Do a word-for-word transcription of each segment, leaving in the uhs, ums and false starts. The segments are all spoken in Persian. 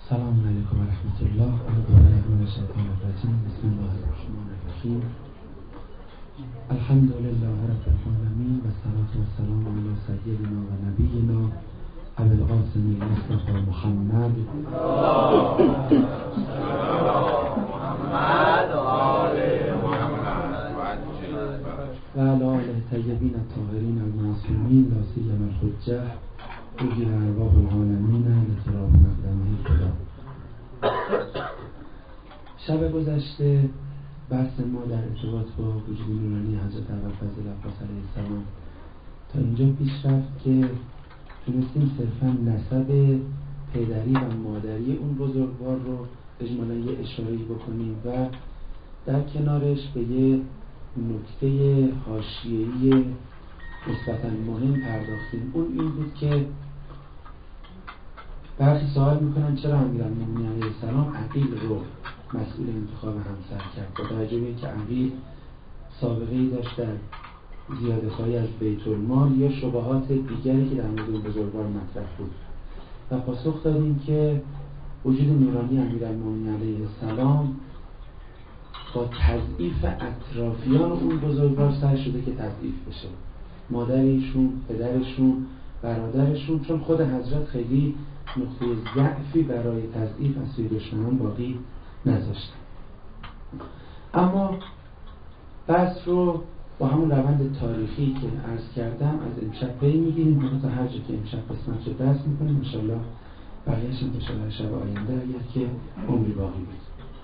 السلام علیکم و رحمت الله. اعوذ بالله من الشیطان الرجیم. بسم الله الرحمن الرحیم. الحمد لله رب العالمین و الصلاة والسلام علی سیدنا و نبینا ابی القاسم المصطفى محمد و علی آله الطیبین الطاهرین المعصومین لا سیما الحجة اجل ارواح العالمین لتراب مقدمه خدا. شب گذشته بحث ما در ارتباط با وجود نورانی حضرت ابوالفضل عباس علیه السلام تا اینجا پیش رفت که تونستیم صرفا نسب پدری و مادری اون بزرگوار رو اجمالا یه اشاره‌ای بکنیم و در کنارش به یه نکته حاشیه‌ای نسبتاً مهم پرداختیم. اون این بود که برخی سوال میکنن چرا امیرالمومنین علیه السلام عقیل رو مسئول انتخاب همسر کرد، با توجه به اینکه عقیل سابقه‌ای داشت در زیادت‌هایی از بیت المال یا شبهات دیگری که در مورد اون بزرگوار مطرح بود و پاسخ دادیم که وجود نورانی امیرالمومنین علیه السلام با تضعیف اطرافیان اون بزرگوار سعی شده که تضعیف بشه، مادرشون، پدرشون، برادرشون، چون خود حضرت خیلی نقطه ضعفی برای تضعیف از سوی دشمنان باقی نذاشتن. اما بحث رو با همون روند تاریخی که عرض کردم از امشب پی میگیریم، حالا تا هر جا که امشب قسمت رو دست میکنیم انشالله بقیه‌اش انشالله شب آینده اگر که عمری باقی بود.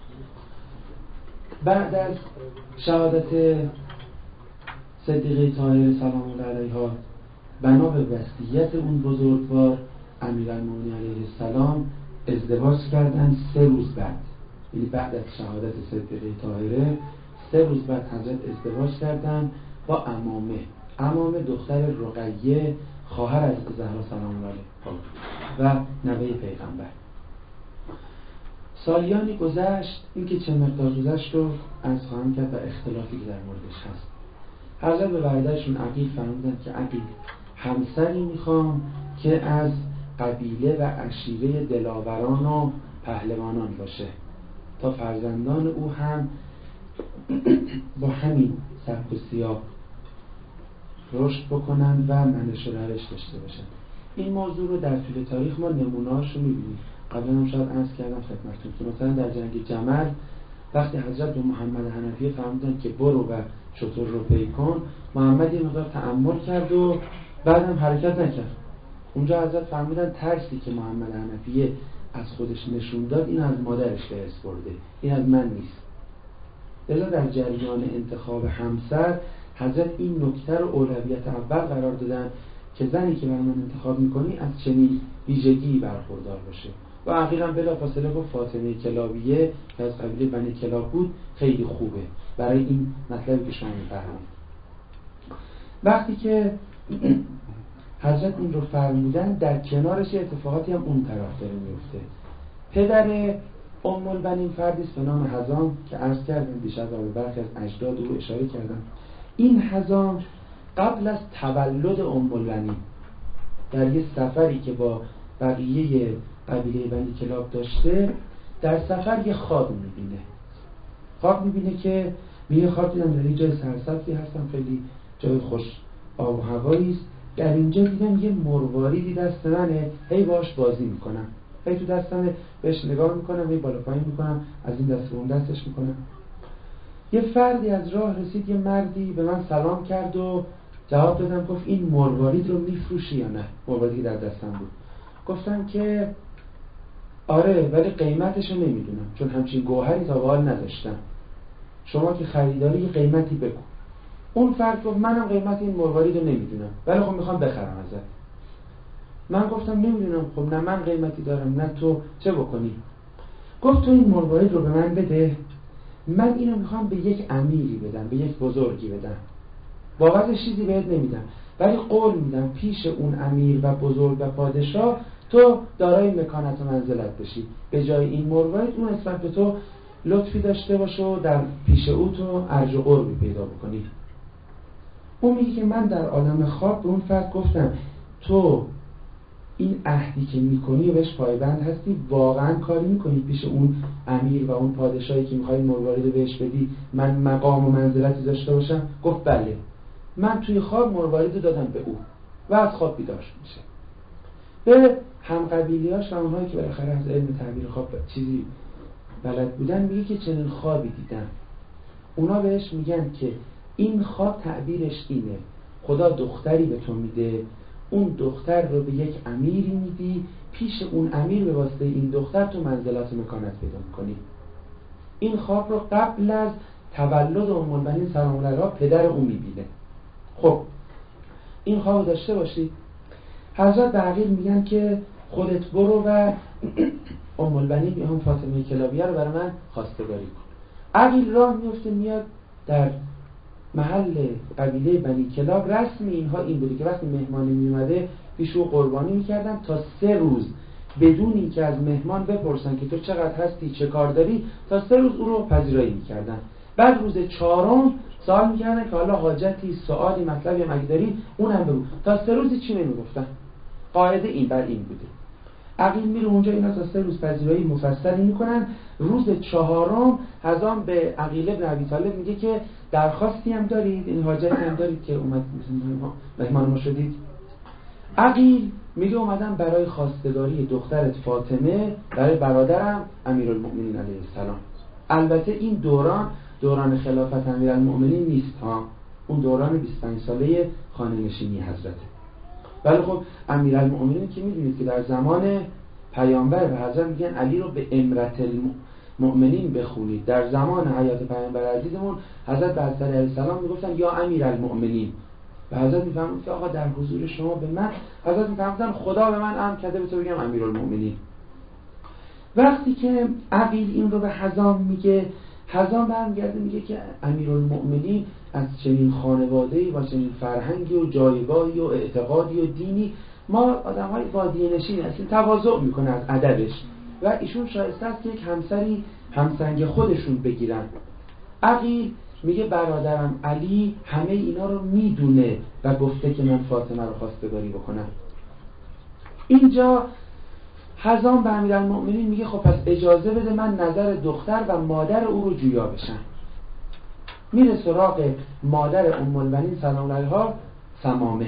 بعد از شهادت صدیقه طاهره سلام الله علیها بنا به وصیت اون بزرگوار امیرالمومنین علیه السلام ازدواج کردن. سه روز بعد، یعنی بعد از شهادت صدیقه طاهره سه روز بعد حضرت ازدواج کردن با عمامه. عمامه دختر رقیه خواهر از زهرا سلام الله علیها و نوه پیغمبر. سالیانی گذشت، اینکه چه مقدار گذشت رو عرض خواهم کرد و اختلافی که در موردش هست. حضرت به برادرشون عقیل فرمودند که عقیل همسری میخوام که از قبیله و عشیره دلاوران و پهلوانان باشه تا فرزندان او هم با همین سبک و سیاق رشد بکنن و منش و روش داشته باشن. این موضوع رو در طول تاریخ ما نمونه‌هاش رو میبینیم. قبلا هم شاید عرض کردم خدمتتون که مثلا در جنگ جمل وقتی حضرت به محمد حنفیه فرمودن که برو و شتر رو پی کن، محمد یه مقدار تأمل کرد و بعدم حرکت نکرد. اونجا حضرت فرمودن ترسی که محمد حنفیه از خودش نشون داد این از مادرش به ارث برده، این از من نیست. لذا در جریان انتخاب همسر حضرت این نکته رو اولویت اول قرار دادن که زنی که برای من انتخاب میکنی از چنین ویژگی برخوردار باشه. و اخیراً بلافاصله گفت فاطمه کلابیه که از قبیله بنی کلاب بود خیلی خوبه برای این مطلبی که شما میفرمایید. وقتی که حضرت این رو فرمودن در کنارش اتفاقاتی هم اون طرف داره میفته. پدر ام البنین فردی است به نام حزام که عرض کردم دیشب و به برخی از اجداد او اشاره کردم. این حزام قبل از تولد ام البنین در یه سفری که با بقیه قبیله بنی کلاب داشته، در سفر یه خواب میبینه. خواب میبینه که میگه خواب دیدم در یه جای سرسبزی هستم، خیلی جای خوش آب و هوایی است. در اینجا دیدم یه مرواریدی دست منه، هی باش بازی میکنم، هی تو دستمه بهش نگاه میکنم، هی بالا پایین میکنم، از این دست به اون دستش میکنم. یه فردی از راه رسید، یه مردی به من سلام کرد و جواب دادم، گفت این مروارید رو میفروشی یا نه؟ مرواریدی در دستم بود. گفتم که آره، ولی قیمتش رو نمیدونم چون همچین گوهری تا به حال نداشتم. شما که خریداری یه قیمتی بگو. اون فرد گفت منم قیمت این مروارید رو نمیدونم ولی خب میخوام بخرم ازت. من گفتم نمیدونم، خب نه من قیمتی دارم نه تو، چه بکنی؟ گفت تو این مروارید رو به من بده، من اینو میخوام به یک امیری بدم، به یک بزرگی بدم. بابتش چیزی بهت نمیدم ولی قول میدم پیش اون امیر و بزرگ و پادشاه تو دارای مکانت و منزلت بشی. به جای این مروارید اون نسبت به تو لطفی داشته باشه و در پیش او تو ارج و قربی پیدا بکنی. اون میگه که من در عالم خواب به اون فرد گفتم تو این عهدی که میکنی و بهش پایبند هستی، واقعا کاری میکنی پیش اون امیر و اون پادشاهی که میخوای مروارید رو بهش بدی من مقام و منزلتی داشته باشم؟ گفت بله، من توی خواب مروارید رو دادم به او و از خواب بیدار میشه. به همقبیلیاش و اونهایی که بالاخره از علم تعبیر خواب چیزی بلد بودن میگه که چنین خوابی دیدم. اونا بهش میگن که این خواب تعبیرش اینه، خدا دختری به تو میده، اون دختر رو به یک امیری میدی، پیش اون امیر به واسطه این دختر تو منزلات مکانت پیدا میکنی. این خواب رو قبل از تولد ام البنین سلام الله علیها پدر اون میبینه. خب این خواب داشته باشید. حضرت به عقیل میگن که خودت برو و ام البنین یا هم فاطمه کلابیه رو برای من خواستگاری کن. عقیل راه میفته میاد در محل قبیله بنی کلاب. رسم اینها این بوده که وقتی مهمانی میومده پیش او قربانی میکردن تا سه روز بدون اینکه از مهمان بپرسن که تو چقدر هستی چه کار داری، تا سه روز او رو پذیرایی میکردن. بعد روز چهارم سوال میکردن که حالا حاجتی سوالی مطلبی مگه داری، اونم بگو. تا سه روزی چی نمیگفتن. قاعده این بر این بوده. عقیل میره اونجا، اینا تا سه روز پذیرایی مفصلی میکنن. روز چهارم حضام به عقیل ابن ابی طالب میگه که درخواستی هم دارید، این حاجتی هم دارید که اومد مهمان ما شدید؟ عقیل میگه اومدم برای خواستگاری دخترت فاطمه برای برادرم امیرالمؤمنین علیه السلام. البته این دوران دوران خلافت امیرالمؤمنین نیست ها، اون دوران بیست و پنج ساله خانه نشینی حضرته. ولی خب امیرالمؤمنین که میدونید که در زمان پیامبر به حضرت میگن علی رو به امرت المؤمنین بخونید. در زمان حیات پیامبر عزیزمون حضرت به حضرت علیه السلام میگفتن یا امیرالمؤمنین، و حضرت میفهمید که آقا در حضور شما به من، حضرت میفهمیدن خدا به من امر کرده به تو بگم امیرالمؤمنین. وقتی که عقیل این رو به حضام میگه، حضام برمیگرده میگه که امیرالمؤمنین از چنین خانواده‌ای و چنین فرهنگی و جایگاهی و اعتقادی و دینی، ما آدم‌های بادیه نشین هستیم، تواضع میکنه از ادبش و ایشون شایسته است که یک همسری همسنگ خودشون بگیرن. عقیل میگه برادرم علی همه اینا رو میدونه و گفته که من فاطمه رو خواستگاری بکنم. اینجا حضام به امیرالمؤمنین میگه خب پس اجازه بده من نظر دختر و مادر او رو جویا بشم. میره سراغ مادر ام البنین سلام الله علیها، ثمامه.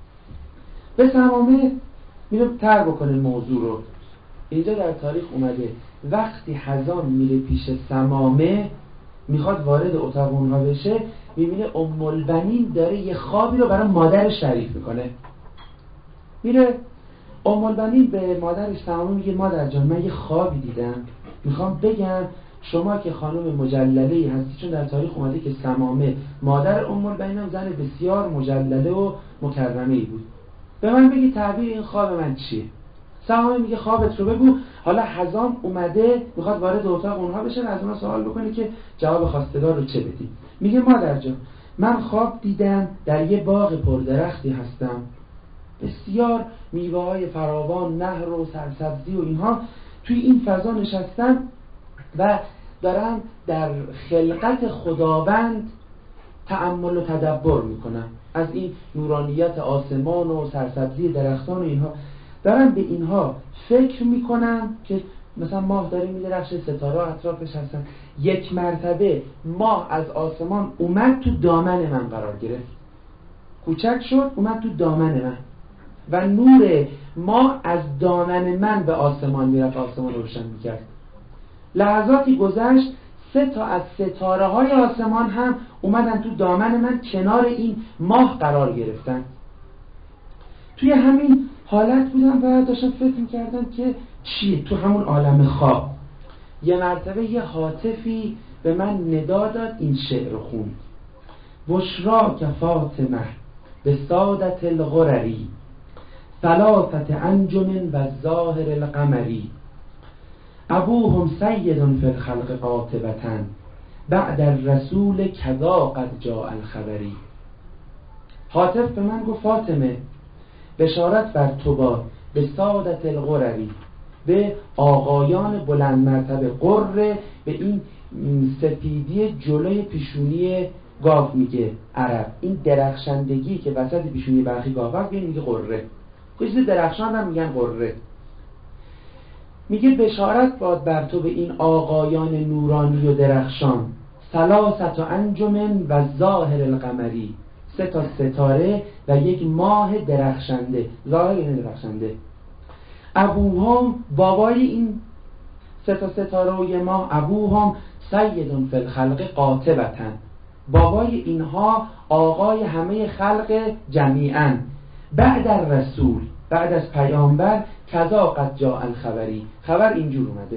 به ثمامه میره تر بکنه موضوع رو. اینجا در تاریخ اومده وقتی حضام میره پیش ثمامه میخواد وارد اتاق اونها بشه، میبینه ام البنین داره یه خوابی رو برای مادرش تعریف میکنه. میره ام البنین به مادرش ثمامه میگه مادر جان من یه خوابی دیدم، میخوام بگم شما که خانم مجلله‌ای هستی، چون در تاریخ اومده که ثمامه مادر ام البنین هم زن بسیار مجلله و مکرمه‌ای بود، به من بگی تعبیر این خواب من چیه؟ ثمامه میگه خوابت رو بگو. حالا حضام اومده میخواد وارد اتاق اونها بشه، از اونها سوال بکنه که جواب خواستگار رو چه بدی. میگه مادر جان من خواب دیدم در یه باغ پردرختی هستم، بسیار میوه های فراوان، نهر و سرسبزی و اینها، توی این فضا نشستم و دارم در خلقت خداوند تأمل و تدبر میکنم، از این نورانیت آسمان و سرسبزی درختان و اینها دارم به اینها فکر میکنم که مثلا ماه داره میدرخشه، ستاره اطرافش هستن. یک مرتبه ماه از آسمان اومد تو دامن من قرار گرفت، کوچک شد اومد تو دامن من و نور ماه از دامن من به آسمان میرفت، آسمان روشن میکرد. لحظاتی گذشت سه تا از ستاره های آسمان هم اومدن تو دامن من، کنار این ماه قرار گرفتن. توی همین حالت بودم و داشتم فکر میکردم که چی تو همون عالم خواب یه مرتبه یه هاتفی به من ندا داد، این شعر خوند: بشرا که فاطمه به سادت الغرری ثلاثت انجم و ظاهر القمری ابوهم سید فی الخلق قاطبة بعد الرسول کذا قد جاء الخبری. هاتف به من گفت فاطمه بشارت بر تو باد به سادت الغرری، به آقایان بلند مرتبه، قره به این سپیدی جلوی پیشونی گاو میگه عرب، این درخشندگی که وسط پیشونی برخی گاو هست میگه قره. چیز درخشان هم میگن قره. میگه بشارت باد بر تو به این آقایان نورانی و درخشان، ثلاثت و انجمن و ظاهر القمری، سه تا ستاره و یک ماه درخشنده. ظاهر یعنی درخشنده. ابوهم بابای این سه تا ستاره و یک ماه، ابوهم سیدون فی الخلق قاطبتاً، بابای اینها آقای همه خلق جمیعاً، بعد الرسول، بعد از پیامبر، کذا قد جاء الخبری، خبر اینجور اومده.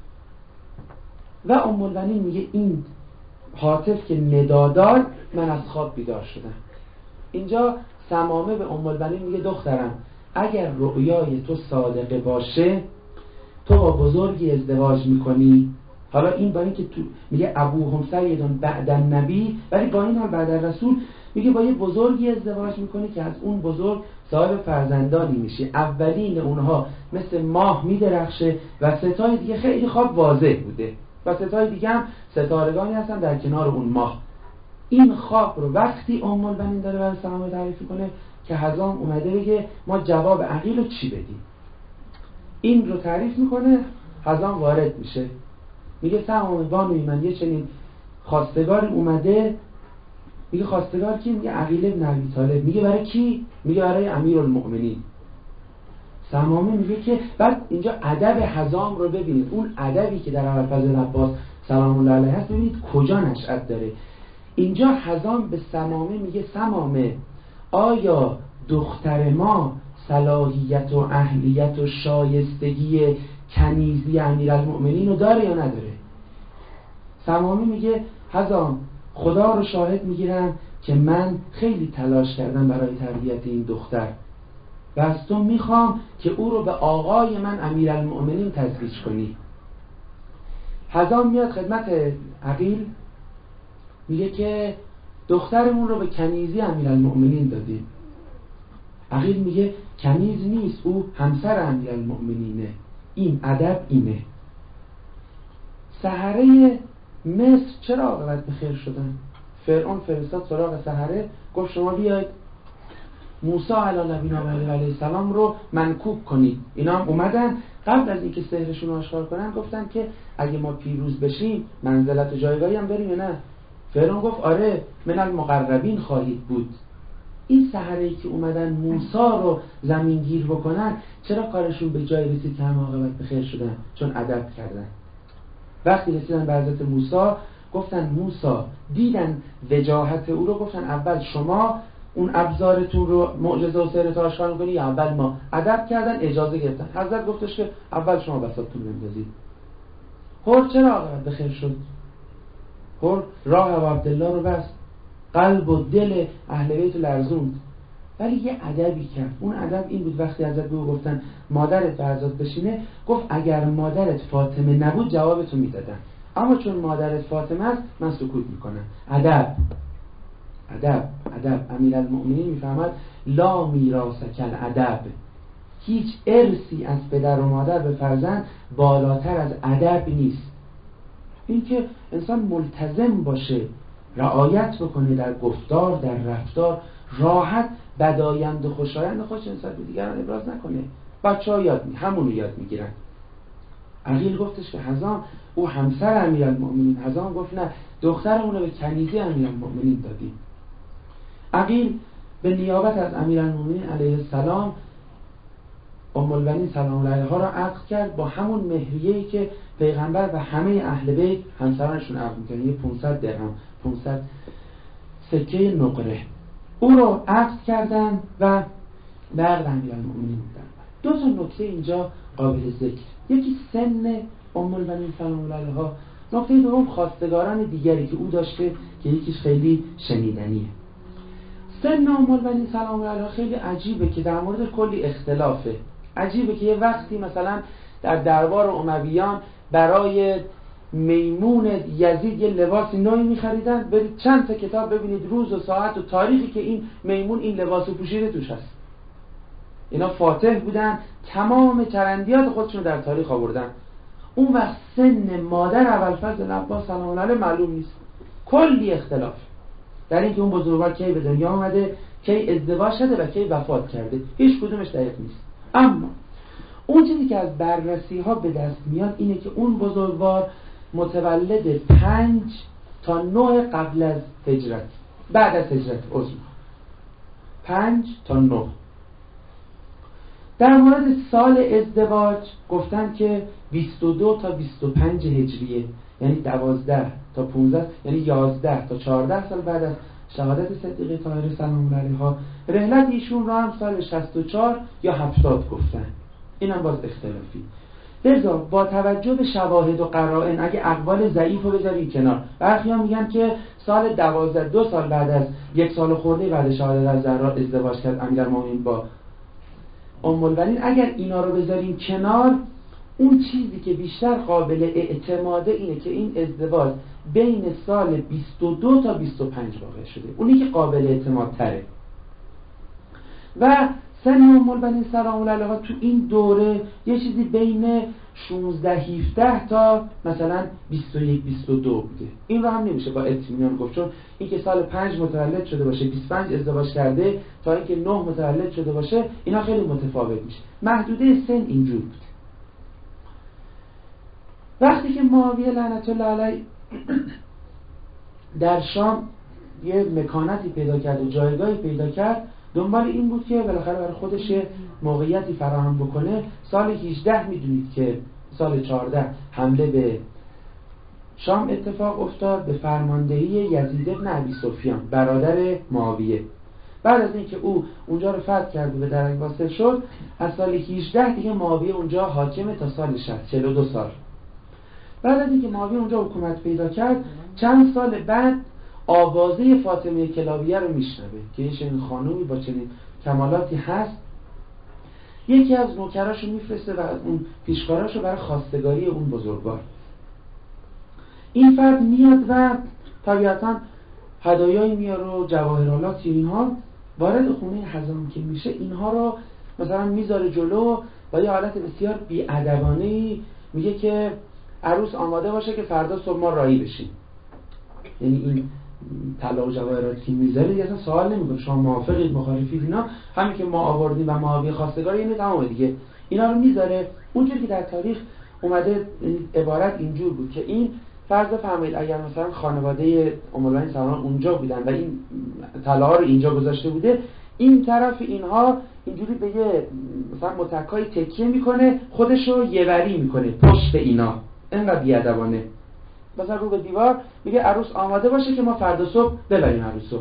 و ام البنین میگه این هاتف که ندادار، من از خواب بیدار شدم. اینجا سمامه به ام البنین میگه دخترم اگر رؤیای تو صادقه باشه تو با بزرگی ازدواج میکنی. حالا این با این که تو میگه ابوهم سیدون بعد النبی، ولی با این حال بعد الرسول میگه با یه بزرگی ازدواج میکنی که از اون بزرگ صاحب فرزندانی میشه. اولین اونها مثل ماه میدرخشه و ستای دیگه خیلی خواب واضح بوده و ستای دیگه هم ستارگانی هستن در کنار اون ماه. این خواب رو وقتی ام البنین داره برای سلام تعریف کنه که حزام اومده بگه ما جواب عقیل رو چی بدیم. این رو تعریف میکنه، حزام وارد میشه میگه سلام بانوی من یه چنین خواستگاری اومده. میگه خواستگار کی؟ میگه عقیل ابن ابی طالب. میگه برای کی؟ میگه برای امیرالمؤمنین. سمامه میگه که بعد اینجا ادب حزام رو ببینید، اون ادبی که در ابوالفضل عباس سلام الله علیه هست ببینید کجا نشأت داره. اینجا حزام به سمامه میگه سمامه آیا دختر ما صلاحیت و اهلیت و شایستگی کنیزی امیرالمؤمنین رو داره یا نداره؟ سمامه میگه حزام خدا رو شاهد میگیرم که من خیلی تلاش کردم برای تربیت این دختر و از تو میخوام که او رو به آقای من امیرالمؤمنین تزویج کنی. حزام میاد خدمت عقیل میگه که دخترمون رو به کنیزی امیرالمؤمنین دادیم. عقیل میگه کنیز نیست، او همسر امیرالمؤمنینه. این ادب اینه. سحره مصر چرا عاقبت به خیر شدن؟ فرعون فرستاد سراغ سحره گفت شما بیاید موسی علی نبینا و علیه السلام رو منکوب کنید. اینا هم اومدن قبل از اینکه سحرشون رو آشکار کنن گفتن که اگه ما پیروز بشیم منزلت و جایگاهی هم بریم یا نه؟ فرعون گفت آره من المقربین خواهید بود. این سحره‌ای که اومدن موسی رو زمینگیر بکنن چرا کارشون به جای رسید که هم عاقبت به خیر شدن؟ چون ادب کردن. وقتی رسیدن به حضرت موسی گفتن موسی، دیدن وجاهت او رو، گفتن اول شما اون ابزارتون رو معجزه و سحر آشکار می‌کنی یا اول ما؟ ادب کردن، اجازه گرفتن. حضرت گفتش که اول شما بساطتون بندازید. هر چرا عاقبت به خیر شد؟ هر راه ابو عبدالله رو بست، قلب و دل اهل بیت لرزوند، ولی یه ادبی کرد. اون ادب این بود وقتی حضرت به او گفتن مادرت به حضرت بشینه، گفت اگر مادرت فاطمه نبود جوابتو میدادم، اما چون مادرت فاطمه است من سکوت میکنم. ادب ادب ادب. امیرالمؤمنین میفهمد لا میراث کل ادب، هیچ ارثی از پدر و مادر به فرزند بالاتر از ادب نیست. این که انسان ملتزم باشه، رعایت بکنه در گفتار، در رفتار، راحت بدایند و خوشایند خودش نسبت به دیگران ابراز نکنه. بچه‌ها یاد می همونو یاد میگیرن. عقیل گفتش که حزام او همسر امیرالمؤمنین. حزام گفت نه، دخترمون رو به کنیزی امیرالمؤمنین دادیم. عقیل به نیابت از امیرالمؤمنین علیه السلام ام البنین سلام الله علیها را عقد کرد با همون مهریه‌ای که پیغمبر و همه اهل بیت همسرانشون عقد می‌کردن، یه پانصد درهم، پانصد سکه نقره. او رو عقد کردن و به عقد امیرالمؤمنین بودن. دو تا نکته اینجا قابل ذکر، یکی سن ام البنین سلام الله علیها، نکته دوم خواستگاران دیگری که او داشته که یکیش خیلی شنیدنیه. سن ام البنین سلام الله علیها خیلی عجیبه که در مورد کلی اختلافه. عجیبه که یه وقتی مثلا در دربار امویان برای میمون یزید یه لباس نوعی می‌خریدن، برید چند تا کتاب ببینید روز و ساعت و تاریخی که این میمون این لباسو پوشیده توش هست. اینا فاتح بودن، تمام چرندیات خودشون در تاریخ آوردن. اون وقت سن مادر ابوالفضل عباس سلام الله علیه معلوم نیست. کلی اختلاف در اینکه اون بزرگوار کی به دنیا آمده، کی ازدواج شده و کی وفات کرده، هیچ کدومش دقیق نیست. اما اون چیزی که از بررسی ها به دست میاد اینه که اون بزرگوار متولد پنج تا نه قبل از هجرت، بعد از هجرت عضو پنج تا نه. در مورد سال ازدواج گفتن که بیست و دو تا بیست و پنج هجریه، یعنی دوازده تا پانزده، یعنی یازده تا چهارده سال بعد از شهادت صدیقه طاهره سلام الله علیها. رحلت ایشون را هم سال شصت و چهار یا هفتاد گفتن، این هم باز اختلافی. لذا با توجه به شواهد و قرائن اگه اقوال ضعیف رو بذاریم کنار، برخی ها میگن که سال دوازده، دو سال بعد از یک سال خورده بعد شهادت از زهرا ازدواج کرد امیرالمومنین با ام البنین. اگر اینا رو بذاریم کنار، اون چیزی که بیشتر قابل اعتماده اینه که این ازدواج بین سال بیست و دو تا بیست و پنج واقع شده، اونی که قابل اعتماد تره. و سن ام البنین سلام الله علیها تو این دوره یه چیزی بین شانزده هفده تا مثلا بیست و یک بیست و دو بوده. این رو هم نمیشه با اطمینان گفت، چون اینکه سال پنج متولد شده باشه، بیست و پنج ازدواج کرده، تا اینکه نه متولد شده باشه، اینا خیلی متفاوت میشه. محدوده سن اینجور بوده. وقتی که معاویه لعنت الله علیه در شام یه مکانتی پیدا کرد و جایگاهی پیدا کرد، دنبال این بود که بالاخره برای خودش موقعیتی فراهم بکنه. سال هجده میدونید که سال چهارده حمله به شام اتفاق افتاد به فرماندهی یزید بن ابی سفیان برادر معاویه. بعد از اینکه او اونجا رو فتح کرد و به درک واصل شد، از سال هجده دیگه معاویه اونجا حاکمه تا سال شصت، چهل و دو سال. بعد از اینکه معاویه اونجا حکومت پیدا کرد، چند سال بعد آوازه فاطمه کلابیه رو میشنوه که یه چنین خانومی با چنین کمالاتی هست. یکی از نوکراشو میفرسته و اون پیشکاراشو برای خواستگاری اون بزرگوار. این فرد میاد و طبیعتاً هدایایی میاره و جواهرالاتی اینها. وارد خونه حضام که میشه، اینها رو مثلا میذاره جلو و یه حالت بسیار بی‌ادبانه‌ای میگه که عروس آماده باشه که فردا صبح ما راهی بشیم. یعنی این طلا و جواهراتی که میذاره دیگه اصلا سوال نمیکنه شما موافقید مخالفید، اینا همین که ما آوردیم و معاویه خواستگار اینه تمامه دیگه. اینا رو میذاره. اونجوری که در تاریخ اومده عبارت اینجور بود که این فرض بفرمایید اگر مثلا خانواده ام البنین سلام اونجا بودن و این طلا رو اینجا گذاشته بوده، این طرف اینها اینجوری به یه مثلا متکای تکیه میکنه، خودشو یهوری میکنه پشت اینا، اینقدر بیادبانه. مثلا رو به دیوار میگه عروس آماده باشه که ما فردا صبح ببریم عروسو.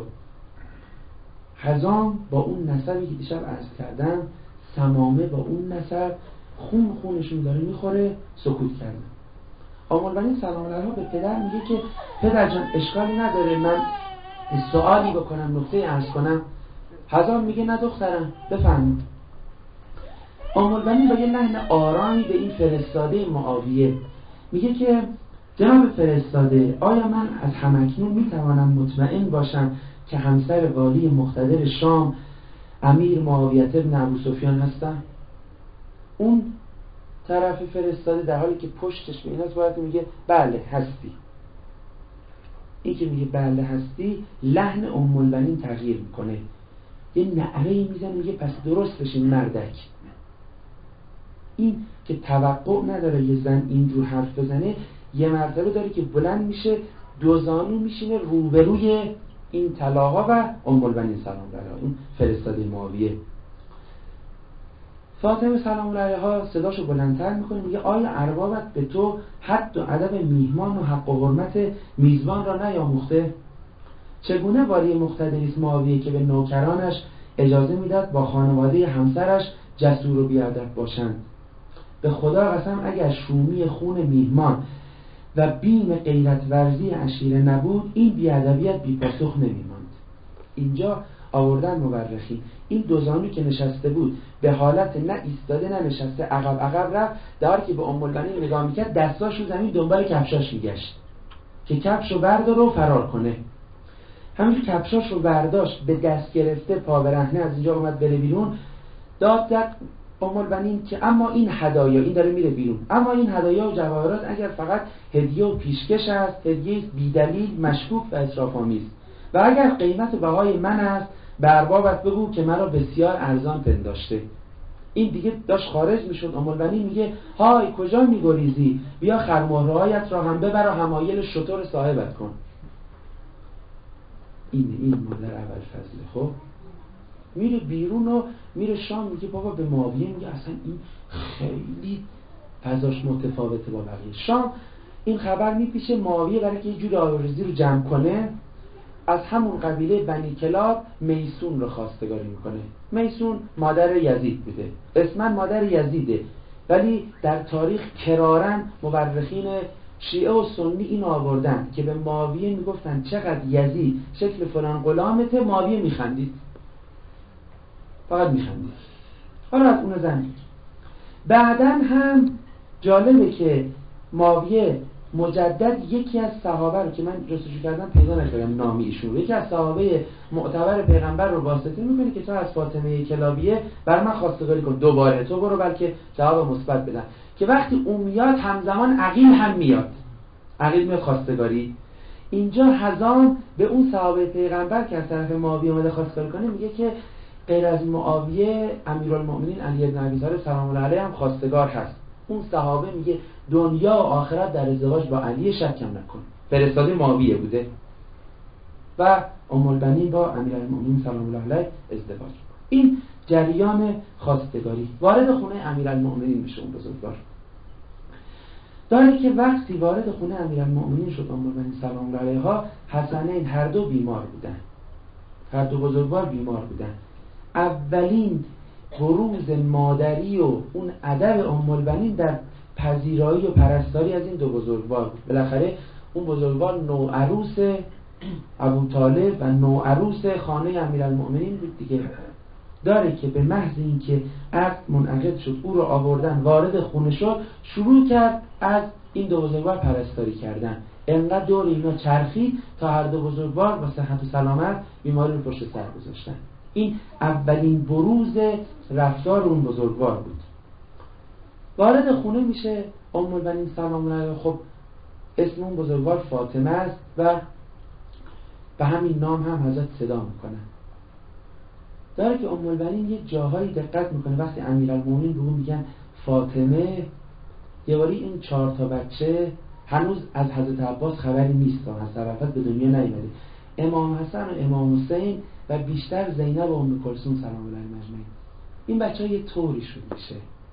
حضام با اون نسبی که دیشب عرض کردم، سمامه با اون نسب خون خونشون داره میخوره، سکوت کردن. ام البنین سلام الله علیها به پدر میگه که پدر جان اشکالی نداره من سوالی بکنم، نکته عرض کنم. حضام میگه نه دخترم بفرمایید. ام البنین با یه لحن آرامی به این فرستاده معاویه میگه که جناب فرستاده، آیا من از همکنون میتوانم مطمئن باشم که همسر والی مقتدر شام امیر معاویه بن ابو سفیان هستم؟ اون طرف فرستاده در حالی که پشتش به ایناست باید میگه بله هستی. این که میگه بله هستی، لحن ام البنین تغییر میکنه، یه نعره‌ای میزنه میگه پس درست بشین مردک. این که توقع نداره یه زن اینجور حرف بزنه، یه مرتبه داره که بلند میشه، دو زانو میشینه روبروی این طلاها و ام البنین سلام الله علیها، اون فرستاده معاویه. فاطمه سلام الله علیها صداشو بلندتر میکنه میگه آیا اربابت به تو حد و ادب میهمان و حق و حرمت میزبان را نیاموخته؟ چگونه والی مقتدری است معاویه که به نوکرانش اجازه میداد با خانواده همسرش جسور و بیادب باشند؟ به خدا قسم اگر شومی خون میهمان و بیم غیرت ورزی عشیره نبود، این بیادبیت بی پاسخ نمیماند. اینجا آوردن مورخین این دو زانو که نشسته بود به حالت نه ایستاده نه نشسته عقب عقب رفت، در حالی که به ام البنین نگاه میکرد دستاشو زمین دنبال کفشاش میگشت که کفشو برداره و فرار کنه. همینجور کفشاشو برداشت به دست گرفته پا برهنه از اینجا اومد بره بیرون، داد زد ام البنین که اما این هدایا، این داره میره بیرون، اما این هدایا و جواهرات اگر فقط هدیه و پیشکش است، هدیه بی دلیل مشکوک و اسراف آمیز، و اگر قیمت و بهای من است به اربابت بگو که مرا بسیار ارزان پنداشته. این دیگه داشت خارج میشد. ام البنین میگه های کجا میگریزی؟ بیا خرمهرهایت را هم ببر و حمایل شتر صاحبت کن. این این مادر اول فضله. خب میره بیرون و میره شام، میگه بابا به معاویه میگه اصلا این خیلی فضاش متفاوته با بقیه. شام این خبر میپیشه، معاویه برای که یه جور آوارزی رو جمع کنه از همون قبیله بنی کلاب میسون رو خواستگاری میکنه. میسون مادر یزید بوده، اسمن مادر یزیده، ولی در تاریخ کرارن مورخین شیعه و سنی این آوردن که به معاویه میگفتن چقدر یزید شکل فلان غلامته، معاویه میخندید، فقط میخندید. حالا از اون زن بعدن هم جالبه که معاویه مجدد یکی از صحابه رو که من جستجو کردم پیدا نکردم نامی ایشون رو، یکی از صحابه معتبر پیغمبر رو واسطه میکنه که تو از فاطمه کلابیه بر من خواستگاری کن، دوباره تو برو بلکه جواب مثبت بدن. که وقتی اون میاد همزمان عقیل هم میاد، عقیل میاد خواستگاری. اینجا حزام به اون صحابه پیغمبر که از طرف معاویه اومده خواستگاری کنه میگه که غیر از معاویه امیرالمؤمنین علی بن ابی طالب سلام الله علیه هم خواستگار هست. اون صحابه میگه دنیا و آخرت در ازدواج با علی شکم نکن. فرستاده معاویه بوده و ام البنین با امیرالمؤمنین سلام الله علیه ازدواج. این جریان خواستگاری. وارد خونه امیرالمؤمنین میشه اون بزرگوار. داره که وقتی وارد خونه امیرالمؤمنین شد ام البنین سلام الله علیها، حسنین هر دو بیمار بودن، هر دو بزرگوار بیمار بودن. اولین بروز مادری و اون ادب ام البنین در پذیرایی و پرستاری از این دو بزرگوار بود. بالاخره اون بزرگوار نوعروس ابو طالب و نوعروس خانه امیرالمؤمنین بود دیگه. داره که به محض اینکه عقد منعقد شد او رو آوردن وارد خونه شد، شروع کرد از این دو بزرگوار پرستاری کردن. انقدر دور اینا چرخید تا هر دو بزرگوار با صحت و سلامت بیماری رو پشت سر گذاشتن. این اولین بروز رفتار اون بزرگوار بود. وارد خونه میشه ام البنین سلام الله علیها. خب اسم اون بزرگوار فاطمه است و به همین نام هم حضرت صدا میکنن. داره که ام البنین یه جاهایی دقت میکنه وقتی امیرالمومنین به اون میگن فاطمه، یه باری این چهار تا بچه هنوز از حضرت عباس خبری نیست، از حضرت به دنیا نیامده، امام حسن و امام حسین و بیشتر زینب و ام کلثوم سلام الله علیهم اجمعین. این بچه‌ها یه طوری شد میشه،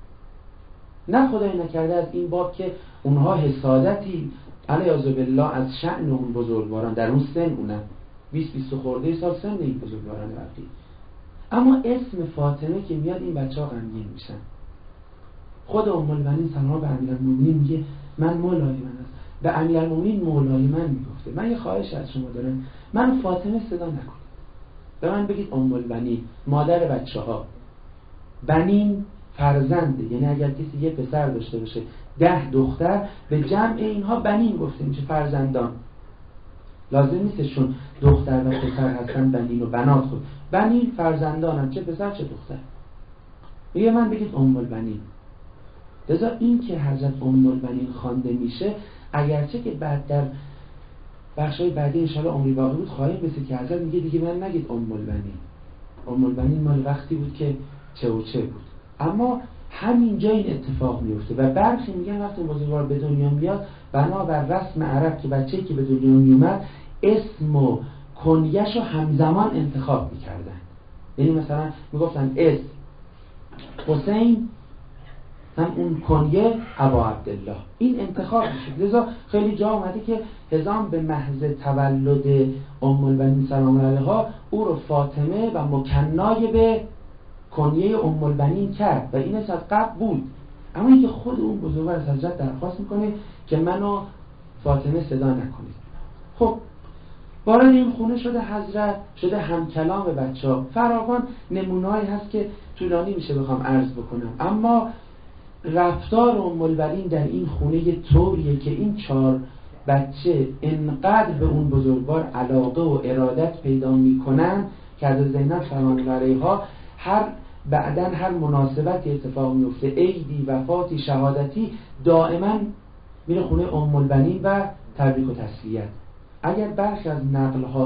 نه خدای نکرده از این باب که اونها حسادتی علیاذ بالله از شأن اون بزرگواران در اون سن، اونم بیست بیست خورده سال سن این بزرگواران وقتی، اما اسم فاطمه که میاد این بچه‌ها غمگین میشن. خود ام البنین سلام به امیرالمومنین میگه من مولای من است، به امیرالمومنین مولای من میگفته. من یه خواهش از شما دارم، من فاطمه صدا نکنید، به من بگید ام البنین، مادر بچه‌ها. بنین فرزنده، یعنی اگر کسی یه پسر داشته باشه ده دختر، به جمع اینها بنین گفته میشه، فرزندان. لازم نیستشون دختر و پسر هستن بنین و بنات، خود بنین فرزندانم، چه پسر چه دختر. میگه من بگید ام البنین. لذا این که حضرت ام البنین خوانده میشه، اگرچه که بعد در بخشای بعدی انشاءالله عمری باقی بود خواهیم رسید که حضرت میگه دیگه من نگید ام البنین. ام البنین مال وقتی بود که چه و چه بود، اما همینجا این اتفاق میفته و برخی میگن وقتی بزرگوار به دنیا میاد بنابر رسم عرب که بچه‌ای که به دنیا میومد اسم و کنیه‌شو همزمان انتخاب میکردن. یعنی مثلا میگفتن اسم حسین هم اون کنیه ابا عبدالله، این انتخاب میشه. لذا خیلی جا اومده که حزام به محض تولد ام البنین سلام الله علیها او رو فاطمه و مکنای به کنیه ام البنین کرد و این از قبل بود، اما اینکه خود اون بزرگوار از حضرت درخواست میکنه که منو فاطمه صدا نکنید. خب وارد این خونه شده حضرت، شده همکلام بچه‌ها. فراوان نمونه‌ای هست که طولانی میشه بخوام عرض بکنم، اما رفتار ام البنین در این خونه یه طوریه که این چهار بچه انقدر به اون بزرگوار علاقه و ارادت پیدا میکنن که از زینب سلام الله علیها هر بعدن هر مناسبتی اتفاق میفته، عیدی، وفاتی، شهادتی، دائما میره خونه ام البنین و تبریک و تسلیت. اگر برخی از نقل‌ها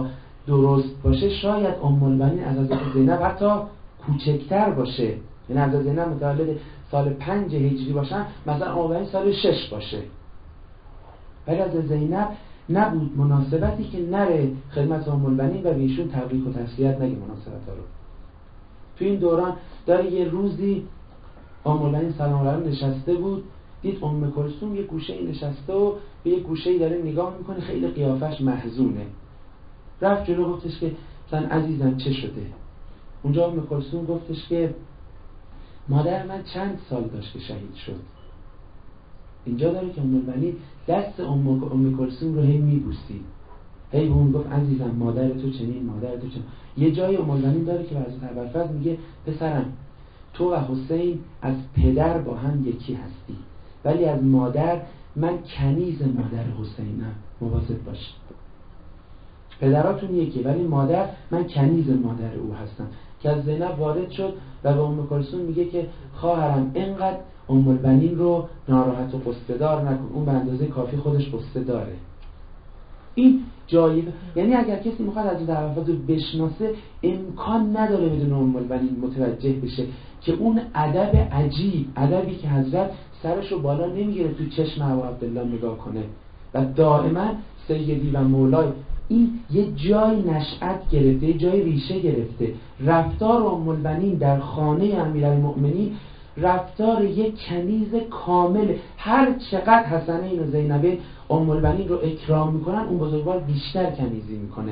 درست باشه شاید ام البنین از حضرت زینب حتی کوچکتر باشه، یعنی حضرت زینب متولد سال پنج هجری باشن، مثلا ام البنین سال شش باشه. ولی حضرت زینب نبود مناسبتی که نره خدمت ام البنین و بهشون تبریک و تسلیت نگه مناسبت ها رو. تو این دوران داره یه روزی ام البنین سلام علیها نشسته بود، دید ام کلثوم یه گوشه نشسته و به یه گوشه داره نگاه میکنه، خیلی قیافش محزونه. رفت جلو گفتش که مثلا عزیزم چه شده؟ اونجا ام کلثوم گفتش که مادر من چند سال داشت که شهید شد. اینجا داره که ام البنین دست ام ام کلثوم رو هی میبوسید، هی اون گفت عزیزم مادر تو چنین، مادر تو چنین. یه جای ام البنین داره که حضرت ابوالفضل میگه پسرم تو و حسین از پدر با هم یکی هستی، ولی از مادر من کنیز مادر حسینم، مواظب باش. پدراتون یکی ولی مادر من کنیز مادر او هستم. که از زینب وارد شد و به ام کلثوم میگه که خواهرم اینقدر ام البنین رو ناراحت و قصه دار نکن، اون به اندازه کافی خودش قصه داره. این جایی، یعنی اگر کسی میخواد از در ابوالفضل بشناسه امکان نداره بدون ام البنین متوجه بشه که اون ادب عجیب، ادبی که حضرت سرش رو بالا نمیگیره تو چشم ابو عبدالله نگاه کنه و دائما سیدی و مولای، این یه جای نشأت گرفته، یه جای ریشه گرفته. رفتار ام البنین در خانه امیرالمؤمنین رفتار یک کنیز کامل. هر چقدر حسنین و زینبین ام البنین رو اکرام میکنن، اون بزرگوار بیشتر کنیزی میکنه.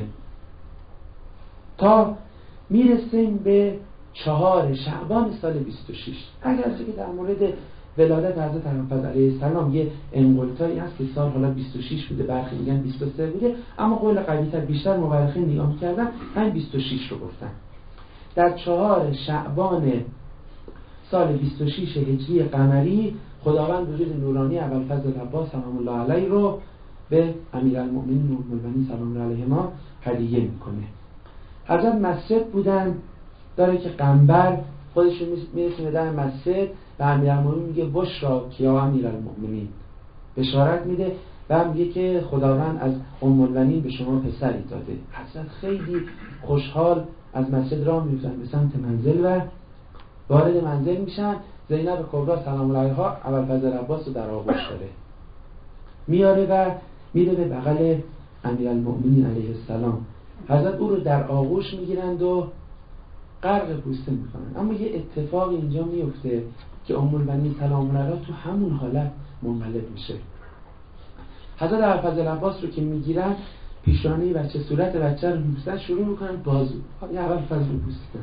تا میرسیم به چهار شعبان سال بیست و شش. اگرچه که در مورد ولادت حضرت ابوالفضل علیه السلام یه انقلتایی هست که سال حالا بیست و شش بوده، برخی میگن بیست و سه بوده، اما قول قوی‌تر بیشتر مورخین نگاه می‌کردن همین بیست و شش رو گفتن. در چهار شعبان سال بیست و شش هجری قمری خداوند وجود نورانی ابوالفضل العباس سلام الله علیه رو به امیرالمؤمنین ام البنین سلام الله علیهما هدیه میکنه. حضرت مسجد بودن، داره که قنبر خودشون میرسونه در مسجد و امیرالمؤمنین میگه بشرا یا امیرالمؤمنین، بشارت میده و میگه که خداوند از ام البنین به شما پسری داده. حضرت خیلی خوشحال از مسجد راه میفتن به سمت منزل و وارد منزل میشن. زینب کبرا سلام الله علیها ابوالفضل العباس رو در آغوش داره، میاره و میره به بغل امیرالمؤمنین علیه السلام. حضرت او رو در آغوش میگیرند و غرق بوسه میکنن. اما یه اتفاق اینجا میفته که ام البنین سلام الله علیها تو همون حالت منقلب میشه. حضرت ابوالفضل العباس رو که میگیرن، پیشانی بچه، صورت بچه رو میبوسن، شروع میکنن بازو، یه ابوالفضل رو بوسیدن،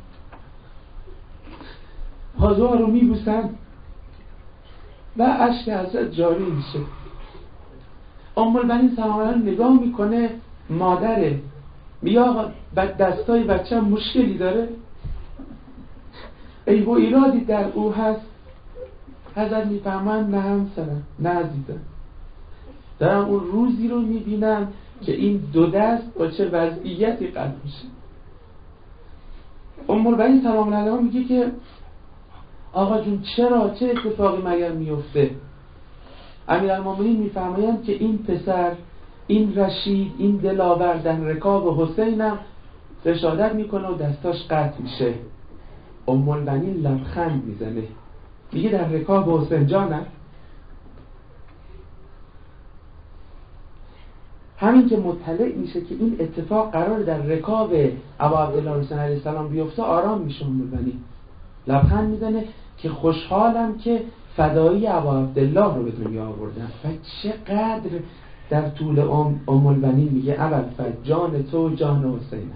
بازوها رو میبوسن و اشک حضرت جاری میشه. ام البنین سلام الله علیها نگاه میکنه، مادره، میگه آقا دستای بچه هم مشکلی داره، ای و ایرادی در او هست؟ حضرت میفهمن نه همسرم، نه عزیزم، دارم اون روزی رو میبینم که این دو دست با چه وضعیتی قطع میشه. ام البنین سلام الله علیها میگه که آقا جون چرا، چه اتفاقی مگر میفته؟ امیرالمؤمنین میفرمایند که این پسر، این رشید، این دلاور در رکاب حسینم رشادت میکنه و دستاش قطع میشه. ام البنین لبخند میزنه، میگه در رکاب حسین جانم. همین که مطلع میشه که این اتفاق قرار در رکاب ابا عبدالله حسین علیه السلام بیفته، آرام میشه. ام البنین لبخند میزنه که خوشحالم که فدایی ابا عبدالله رو به دنیا آوردن. و چقدر در طول ام ام البنین میگه ابوالفضل جان تو جان حسینه.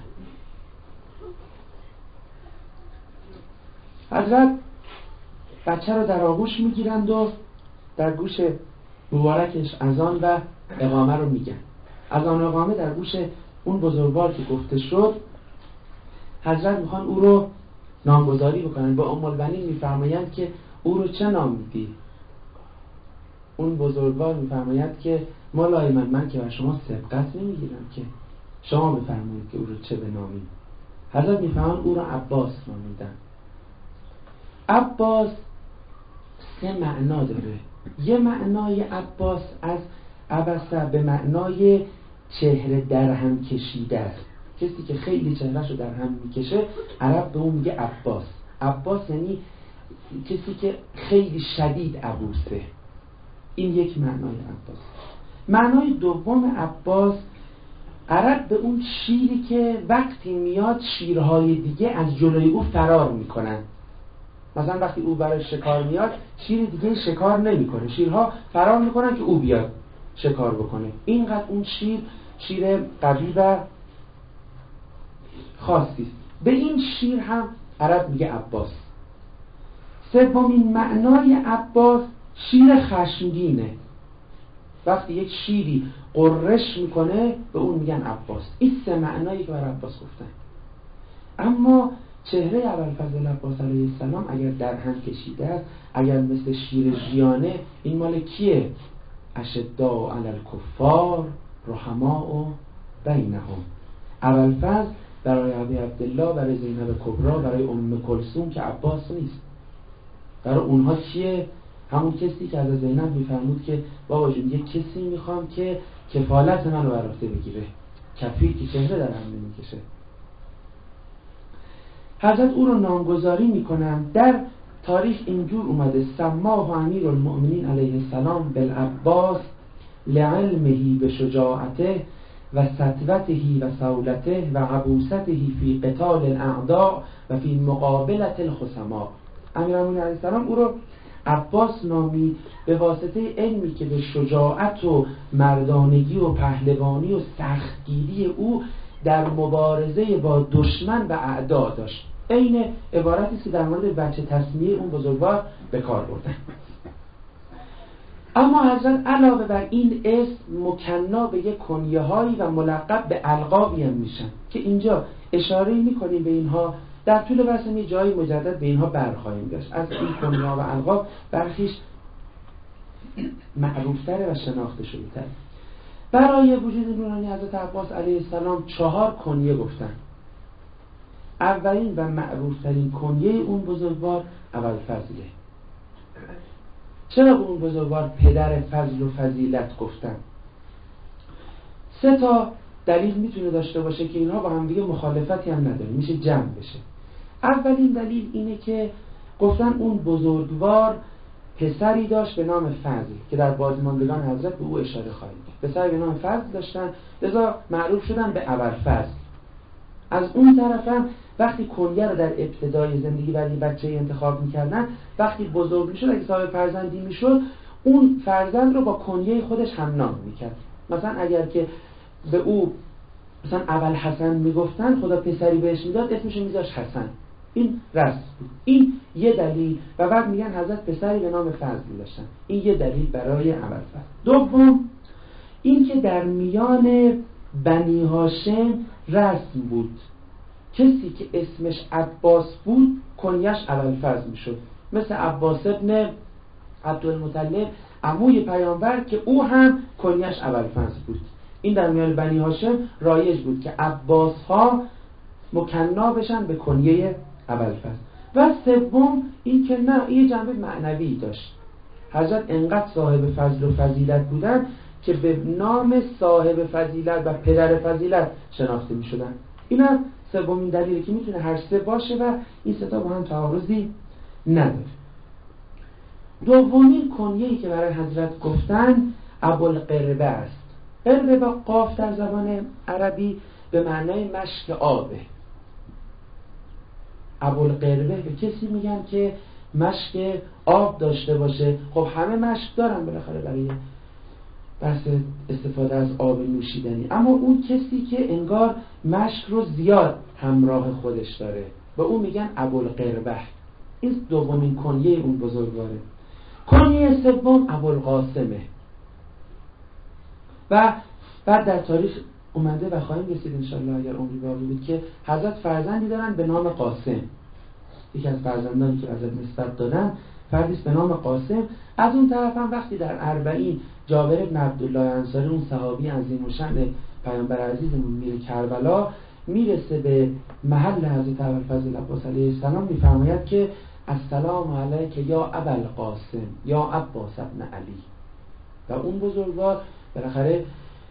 حضرت بچه رو در آغوش میگیرند و در گوش مبارکش اذان و اقامه رو میگن. اذان و اقامه در گوش اون بزرگوار که گفته شد، حضرت میخوان او رو نامگذاری بکنن. با ام البنین میفرمایند که او رو چه نام میدی؟ اون بزرگوار میفرماید که مولای من من که بر شما سبقت نمیگیرم، که شما بفرمایید که او رو چه بنامیم. حضرت میفرمایند او رو عباس نامیدن. عباس سه معنا داره. یه معنای عباس از عبسه به معنای چهره در هم کشیده است، کسی که خیلی چهرهشو در هم میکشه عرب به اون میگه عباس. عباس یعنی کسی که خیلی شدید عبوسه. این یک معنای عباس. معنای دوم عباس، عرب به اون شیری که وقتی میاد شیرهای دیگه از جلوی او فرار میکنن. مثلا وقتی او برای شکار میاد شیر دیگه شکار نمیکنه، شیرها فرار میکنن که او بیاد شکار بکنه. اینقدر اون شیر شیر قوی و خاصی است. به این شیر هم عرب میگه عباس. سومین معنای عباس شیر خشمگینه. وقتی یک شیری قررش میکنه به اون میگن عباس. این سه معنایی که بر عباس گفتن. اما چهره ابوالفضل عباس علیه السلام اگر در هم کشیده است، اگر مثل شیر ژیانه، این مال کیه؟ اشداء علی الکفار رحماء بینهم. ابوالفضل برای ابی عبدالله، برای زینب کبرا، برای ام کلثوم که عباس نیست. برای اونها کیه؟ همون کسی که از زینب میفرمود که بابا جون یک کسی میخوام که کفالت منو بر عهده بگیره، کفیل که چهره در هم نمیکشه. حضرت او رو نامگذاری میکنن. در تاریخ اینجور اومده سماه امیر المؤمنین علیه السلام بالعباس لعلمه بشجاعته و سطوته و سولته و عبوسته فی قتال الاعداء و فی مقابلت الخصماء. امیرالمؤمنین علیه السلام او رو عباس نامی به واسطه علمی که به شجاعت و مردانگی و پهلوانی و سختگیری او در مبارزه با دشمن و اعدا داشت. این عبارتی که در مورد بچه تسمیه اون بزرگوار به کار بردن. اما حضرت علاوه بر این اسم مکنا به یک کنیه هایی و ملقب به القابی هم میشن که اینجا اشاره میکنیم به اینها. در طول بحث یه جایی مجدد به اینها برخواهیم داشت. از این کنیه ها و القاب برخیش معروفتره و شناخته شده تر. برای وجود نورانی حضرت عباس علیه السلام چهار کنیه گفتن. اولین و معروفترین کنیه اون بزرگوار ابوالفضله. چرا به اون بزرگوار پدر فضل و فضیلت گفتن؟ سه تا دلیل میتونه داشته باشه که اینها با هم دیگه مخالفتی هم نداره، میشه جمع بشه. اولین دلیل اینه که گفتن اون بزرگوار پسری داشت به نام فضل که در بازماندگان حضرت به او اشاره خواهیم کرد. پسری به نام فضل داشتن، لذا معروف شدن به ابوالفضل. از اون طرف هم وقتی کنیه رو در ابتدای زندگی برای بچه انتخاب میکردن، وقتی بزرگ میشد اگه صاحب فرزندی میشد اون فرزند رو با کنیه خودش هم نام میکرد. مثلا اگر که به او مثلا ابوالحسن میگفتن، خدا پسری بهش میداد اسمش رو میذاشت حسن. این رسم بود. این یه دلیل. و بعد میگن حضرت پسری به نام فضل داشتن. این یه دلیل برای ابوالفضل. دوم این که در میان بنی هاشم رسم بود کسی که اسمش عباس بود کنیش ابوالفضل میشد، مثل عباس ابن عبدالمطلب عموی پیامبر که او هم کنیش ابوالفضل بود. این در میان بنی هاشم رایج بود که عباس ها مکنا بشن به کنیه ابوالفضل. و سوم این که نه، یه جنبه معنوی داشت. حضرت انقدر صاحب فضل و فضیلت بودن که به نام صاحب فضیلت و پدر فضیلت شناخته می شدن. این هم سومین دلیلی که میتونه هر سه باشه و این سه تا با هم تعارضی نداره. دومین کنیه‌ای که برای حضرت گفتن ابوالقربه است. قربه با قاف در زبان عربی به معنای مشک آبه. ابوالقربه به کسی میگن که مشک آب داشته باشه. خب همه مشک دارن بالاخره برای بحث استفاده از آب نوشیدنی، اما اون کسی که انگار مشک رو زیاد همراه خودش داره به اون میگن ابوالقربه. این دومین کنیه اون بزرگواره. کنیه سوم ابوالقاسمه. و بعد در تاریخ اومده و خواهیم رسید انشالله اگر عمری باقی بود که حضرت فرزندی دارن به نام قاسم. یکی از فرزندانی که حضرت نسبت دادن فردیست به نام قاسم. از اون طرف هم وقتی در اربعین جابر بن عبدالله انصاری اون صحابی عظیم الشأن پیامبر عزیزمون میره کربلا، میرسه به محل حضرت ابوالفضل عباس علیه السلام، میفرماید که السلام علیک یا ابوالقاسم یا عباس ابن علی. و اون بزرگوار بالاخره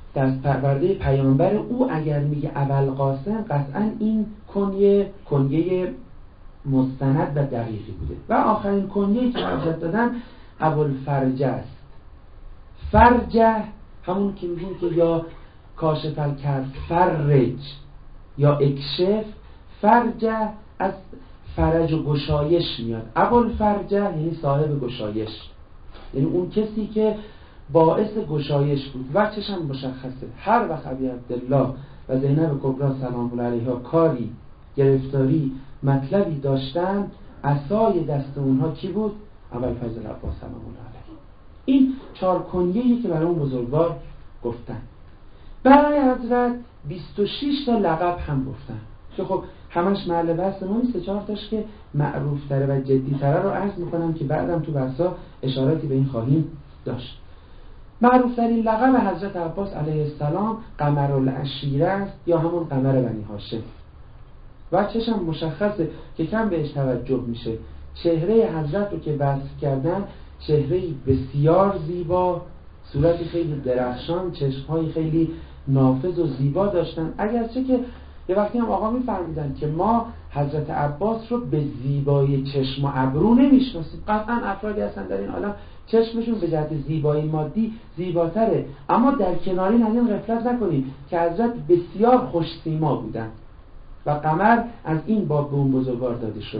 دست پرورده پیامبر او اگر میگه ابوالقاسم قطعا این کنیه کنیه مستند و دقیقی بوده. و آخرین کنیه‌ای که حضرت دادن ابوالفرجه است. فرجه همون که میگیم که یا کاشف الکرب فرج یا اکشف، فرجه از فرج و گشایش میاد. ابوالفرجه یعنی صاحب گشایش، یعنی اون کسی که باعث گشایش بود. وقتش هم مشخصه. هر وقت ابی عبدالله و زینب کبری سلام الله علیها کاری، گرفتاری، مطلبی داشتن، عصای دست اونها کی بود؟ ابوالفضل عباس سلام الله علیه. این چهار کنیه‌ای که برای اون بزرگوار گفتن. برای حضرت بیست و شش تا لقب هم گفتن که خب همش محل بحث ما نیست. چهار تاش که معروف تره و جدی تره رو عرض میکنم که بعدم تو بحثا اشاراتی به این خواهیم داشت. معروف ترین لقب حضرت عباس علیه السلام قمرالعشیره است یا همون قمر بنی هاشم. و چشم مشخصه که کم بهش توجه میشه. چهره حضرت رو که وصف کردن، چهره‌ای بسیار زیبا، صورتی خیلی درخشان، چشم‌های خیلی نافذ و زیبا داشتن. اگرچه که یه وقتی هم آقا می‌فرمودن که ما حضرت عباس رو به زیبایی چشم و ابرو نمی‌شناسیم. قطعاً افرادی هستن در این عالم چشمشون به جهت زیبایی مادی زیباتره، اما در کنارین از این غفلت نکنیم که حضرت بسیار خوش سیما بودن و قمر از این باب به اون بزرگوار داده شد.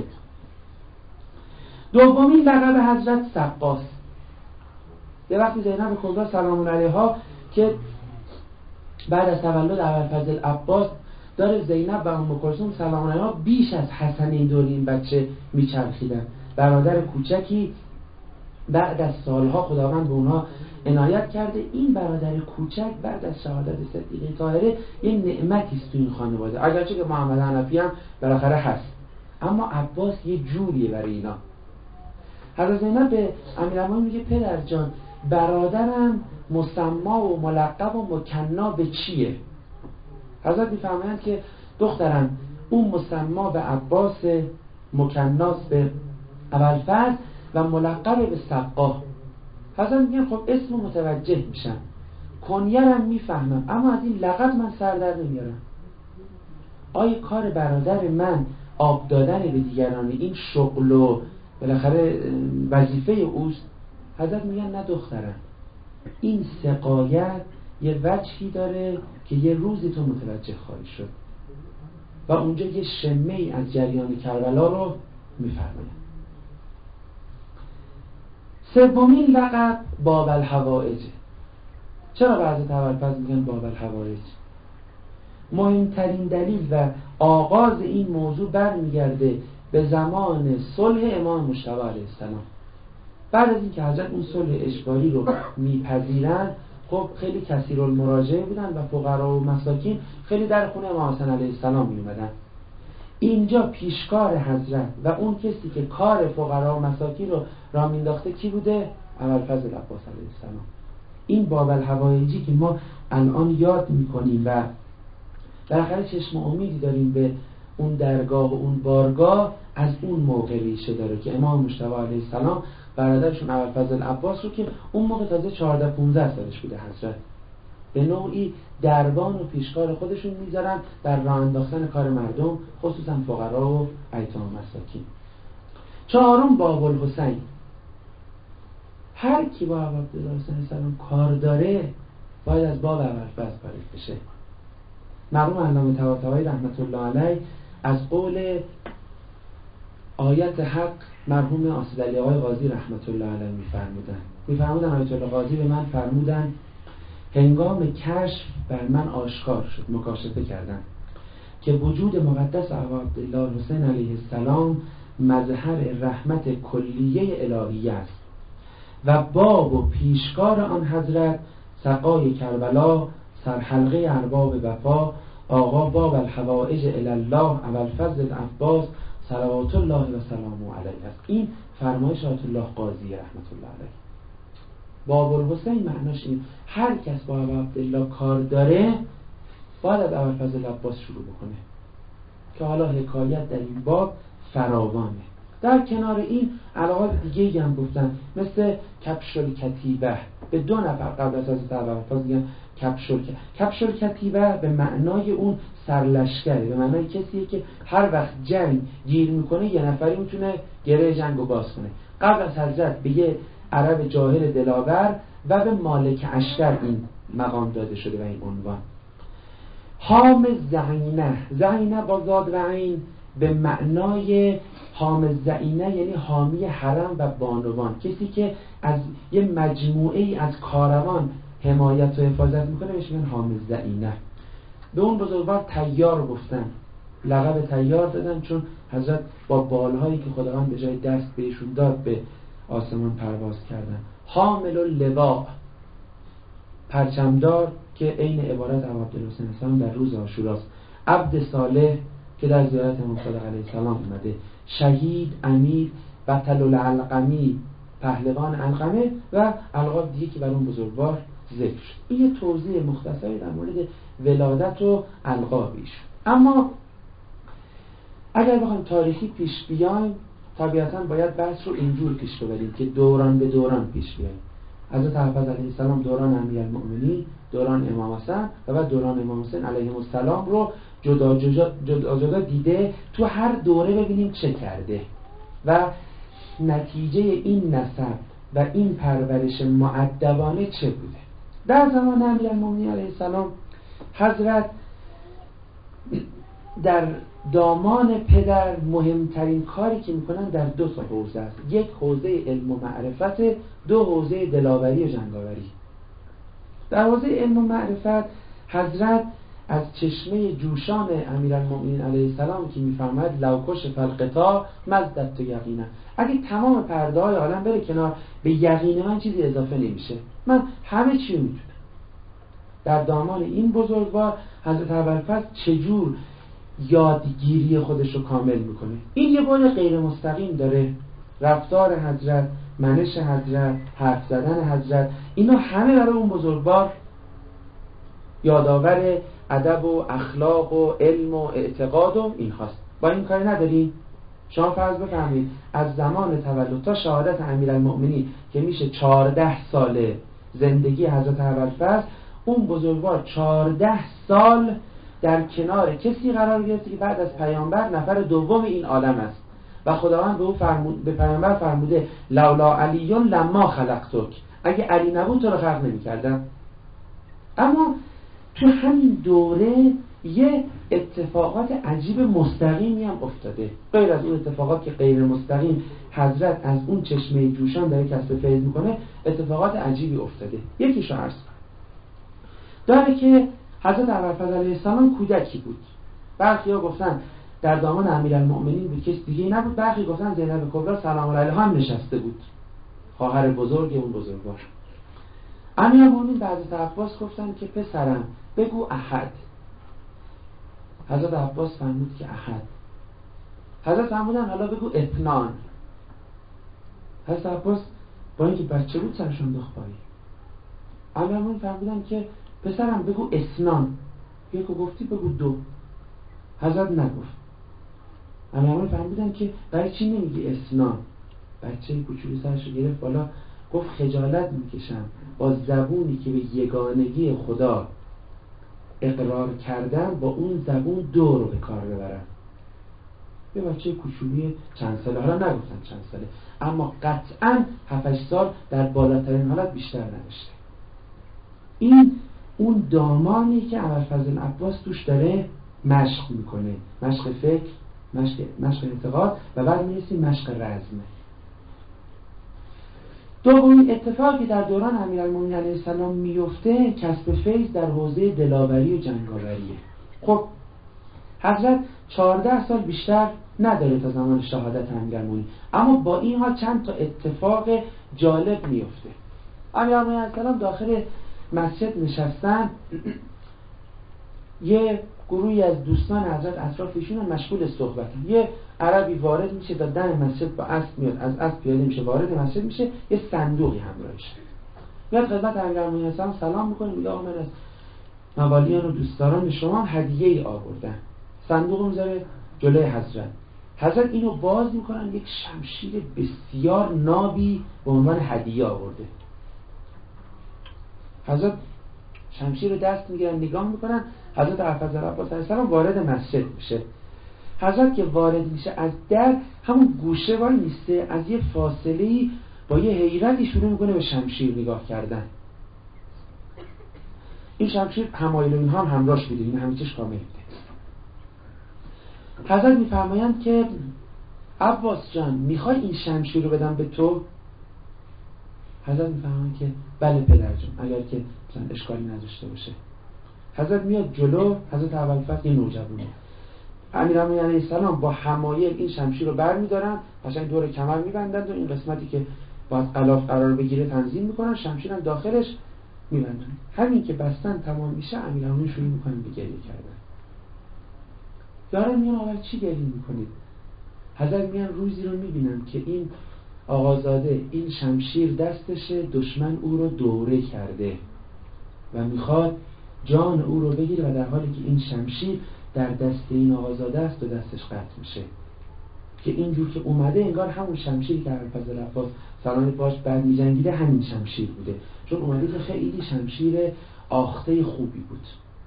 دومین لقب حضرت سقاس. یه وقتی زینب کبری سلام الله علیها که بعد از تولد ابوالفضل عباس داره زینب و ام کلثوم سلام الله علیها بیش از حسنین دور این بچه میچرخیدن. برادر کوچکی بعد از سالها خداوند به اونها عنایت کرده. این برادر کوچک بعد از شهادت صدیقه طاهره یه نعمتی است تو این خانواده، اگرچه که محمد حنفی هم بالاخره هست، اما عباس یه جوریه برای اینا. حضرت زینب به امیرالمومنین میگه پدر جان برادرم مسما و ملقب و مکنا به چیه؟ حضرت میفرمایند که دخترم اون مسما به عباس، مکناس به ابوالفضل و ملقب به سقا. حضرت میگن خب اسم متوجه میشم، کنیرم میفهمم، اما از این لقب من سر در نمیارم. آیا کار برادر من آب دادن به دیگران این شغل و بالاخره وظیفه اوست؟ حضرت میگن نه دخترم، این سقایت یه وجهی داره که یه روزی تو متوجه خواهی شد. و اونجا یه شمه‌ای از جریان کربلا رو میفرمایند. سومین لقب باب الحوائج. چرا بعضی ابوالفضل میگن باب الحوائج؟ مهمترین دلیل و آغاز این موضوع برمیگرده به زمان صلح امام مجتبی علیه السلام. بعد از اینکه حضرت اون صلح اجباری رو میپذیرن، خب خیلی کثیر المراجعه بودن و فقرا و مساکین خیلی در خونه امام حسن علیه السلام می اومدن. اینجا پیشکار حضرت و اون کسی که کار فقرا و مساکین رو راه مینداخته کی بوده؟ ابوالفضل عباس علیه السلام. این باب الحوائجی که ما الان یاد میکنیم و بالاخره چشم امیدی داریم به اون درگاه و اون بارگاه، از اون موقع ریشه داره که امام مجتبی علیه السلام برادرشون ابوالفضل عباس رو که اون موقع تازه چهارده پانزده سالش بوده، حضرت به نوعی دربان و پیشکار خودشون میذارن در راه انداختن کار مردم، خصوصا فقرا و ایتام و مساکین. چهارم باب الحسین. هر کی با عبدالله حسین السلام کار داره باید از باب ابوالفضل وارد بشه. مرحوم علامه طباطبایی رحمت الله علیه از قول آیت حق مرحوم آصد علی آقای قاضی رحمت الله علیه میفرمودن میفرمودن آیت الله قاضی به من فرمودن هنگام کشف بر من آشکار شد، مکاشفه کردن که وجود مقدس ابا عبدالله حسین علیه السلام مظهر رحمت کلیه الهی است و باب و پیشکار آن حضرت سقای کربلا، سرحلقه ارباب وفا، آقا باب الحوائج الالله ابوالفضل عباس صلوات الله و سلامه علیه است. این فرمایش آیت الله قاضی رحمت الله علیه. باب الحسین معناش این هر کس با ابا عبدالله کار داره باید از ابوالفضل عباس شروع بکنه که حالا حکایت در این باب فراوانه. در کنار این القاب دیگه هم گفتن، مثل کبش الکتیبه، به دو نفر قبل از حضرت ابوالعباس میگن کبش الکتیبه. کبش الکتیبه به معنای اون سرلشکره، به معنای کسیه که هر وقت جنگ گیر میکنه یه نفری میتونه گره جنگو باز کنه. قبل از حضرت به یه عرب جاهل دلاور و به مالک اشتر این مقام داده شده و این عنوان. حام زعینه، زعینه با زاد و عین به معنای حام زعینه یعنی حامی حرم و بانوان، کسی که از یه مجموعه ای از کاروان حمایت و حفاظت میکنه بهش میگن حام زعینه. به اون بزرگوار طیار گفتن، لقب طیار دادن چون حضرت با بالهایی که خداوند به جای دست بهشون داد به آسمان پرواز کردن. حامل اللواء، پرچمدار که عین عبارت ابو عبدالحسین السلام در روز عاشوراست. عبد صالح که در زیارت امام صادق علیه السلام اومده. شهید، امیر، بطل العلقمی، پهلوان علقمه و القاب دیگه که بر اون بزرگوار ذکر شد. این یه توضیح مختصری در مورد ولادت و القابش. اما اگر بخوایم تاریخی پیش بیایم، طبیعتاً باید بحث رو اینجور پیش ببریم که دوران به دوران پیش بیایم. حضرت حافظ علیه السلام دوران امیرالمؤمنین، دوران امام حسن و بعد دوران امام حسین علیهم السلام رو جدا جدا, جدا جدا دیده، تو هر دوره ببینیم چه کرده و نتیجه این نسب و این پرورش مؤدبانه چه بوده. در زمان امیرالمؤمنین علیه السلام حضرت در دامان پدر مهمترین کاری که میکنن در دو تا حوزه است. یک حوزه علم و معرفت، دو حوزه دلاوری و جنگاوری. در حوزه علم و معرفت حضرت از چشمه جوشان امیرالمؤمنین علیه السلام که میفرماید لوکش فالقطاع مزدت یقینا، اگه تمام پرده های عالم بره کنار به یقین من چیزی اضافه نمیشه، من همه چی میدونم. در دامان این بزرگوار حضرت ابوالفضل چجور یادگیری خودش رو کامل میکنه. این یه بار غیر مستقیم داره، رفتار حضرت، منش حضرت، حرف زدن حضرت، اینا همه برای اون بزرگوار یادآور ادب و اخلاق و علم و اعتقاد و این هاست. با این کاری نداریم. شما فرض بفرمایید از زمان تولد تا شهادت امیرالمؤمنین که میشه چهارده ساله زندگی حضرت ابوالفضل، اون بزرگوار چهارده سال در کنار کسی قرار گرفته که بعد از پیامبر نفر دوم این عالم است و خداوند به او فرمود، به پیامبر فرموده لولا علی لما خلقتک، اگه علی نبود تو رو خلق نمی‌کردم. اما تو همین دوره یه اتفاقات عجیب مستقیمی هم افتاده. غیر از اون اتفاقات که غیر مستقیم حضرت از اون چشمه جوشان داره کسب فیض میکنه، اتفاقات عجیبی افتاده. یکیشو عرض کنم. داره که حضرت ابوالفضل علیه السلام کودکی بود. برخی‌ها گفتن در دامان امیرالمؤمنین بود، کس دیگه نبود. برخی گفتن زینب کبری سلام علیها هم نشسته بود، خواهر بزرگ اون بزرگوار. امیرالمؤمنین به حضرت عباس گفتن که پسرم بگو احد. حضرت عباس فرمود که احد. حضرت فرمودن حالا بگو اثنان. حضرت عباس با اینکه بچه بود سرش انداخت پایین. امیرالمؤمنین فرمودن که پسرم بگو اثنان. یکو گفتی بگو دو. حضرت نگفت. امیرالمؤمنین فرمودن که برای چی نمیگی اثنان؟ بچه کوچولو سرش گرفت بالا گفت خجالت میکشم با زبونی که به یگانگی خدا اقرار کردم با اون زبون دو رو به کار ببرم. یه بچه کوچولی چند ساله، حالا نگفتن چند ساله، اما قطعاً هفت هشت سال در بالاترین حالت بیشتر نداشته. این اون دامانی که ابوالفضل عباس توش داره مشق میکنه، مشق فکر، مشق, مشق اعتقاد و بعد میرسیم مشق رزمه. دومین اتفاقی در دوران امیرالمؤمنین علیه السلام میفته کسب فیض در حوزه دلاوری و جنگاوریه. خب حضرت چهارده سال بیشتر نداره تا زمان شهادت امیرالمؤمنین، اما با این حال چند تا اتفاق جالب میفته. امیرالمؤمنین علیه السلام داخل مسجد نشستن، یه گروهی از دوستان حضرت اطرافشون مشغول صحبتن. یه عربی وارد میشه، تا دم مسجد با اسب میاد، از اسب پیاده میشه وارد مسجد میشه، یه صندوقی همراهشه. میاد خدمت امیرالمؤمنین سلام سلام میکنه، میگه آقا من از موالیان و دوستداران شما هدیه‌ای آوردم. صندوق میذاره جلوی حضرت. حضرت اینو باز میکنن، یک شمشیر بسیار نابی به عنوان هدیه آورده. حضرت شمشیر رو دست میگیرن، نگاه میکنن. حضرت ابوالفضل عباس علیه السلام وارد مسجد میشه. حضرت که وارد میشه از در همون گوشه وای میسته، از یه فاصله‌ای با یه حیرتی شروع میکنه به شمشیر نگاه کردن. این شمشیر همایل و اینها هم همراهش بوده، این همه چیز کامل بوده. حضرت میفرمایند که عباس جان میخوای این شمشیر رو بدم به تو؟ حضرت میفرمایند که بله پدر جان، اگر که مثلا اشکالی نداشته باشه. حضرت میاد جلو. حضرت ابوالفضل این نوجوانه، امیرالمومنین علیه السلام با حمایل این شمشیر رو برمیدارن، قشنگ دور کمر میبندند و این قسمتی که باید غلاف قرار بگیره تنظیم میکنن، شمشیرم داخلش میبندن. همین که بستن تمام میشه، امیرالمومنین شروع میکنن به گریه کردن. یارم میان آقا چی گریه میکنید؟ حضرت میان روزی رو میبینم که این آقازاده این شمشیر دستشه، دشمن او رو دوره کرده و میخواد جان او رو بگیره و در حالی که این شمشیر در دست این آقازاده است و دستش قطع میشه. که اینجور که اومده انگار همون شمشیری که ابوالفضل عباس سلام باش بعد میجنگیده همین شمشیر بوده، چون اومده که خیلی شمشیر آخته خوبی بود.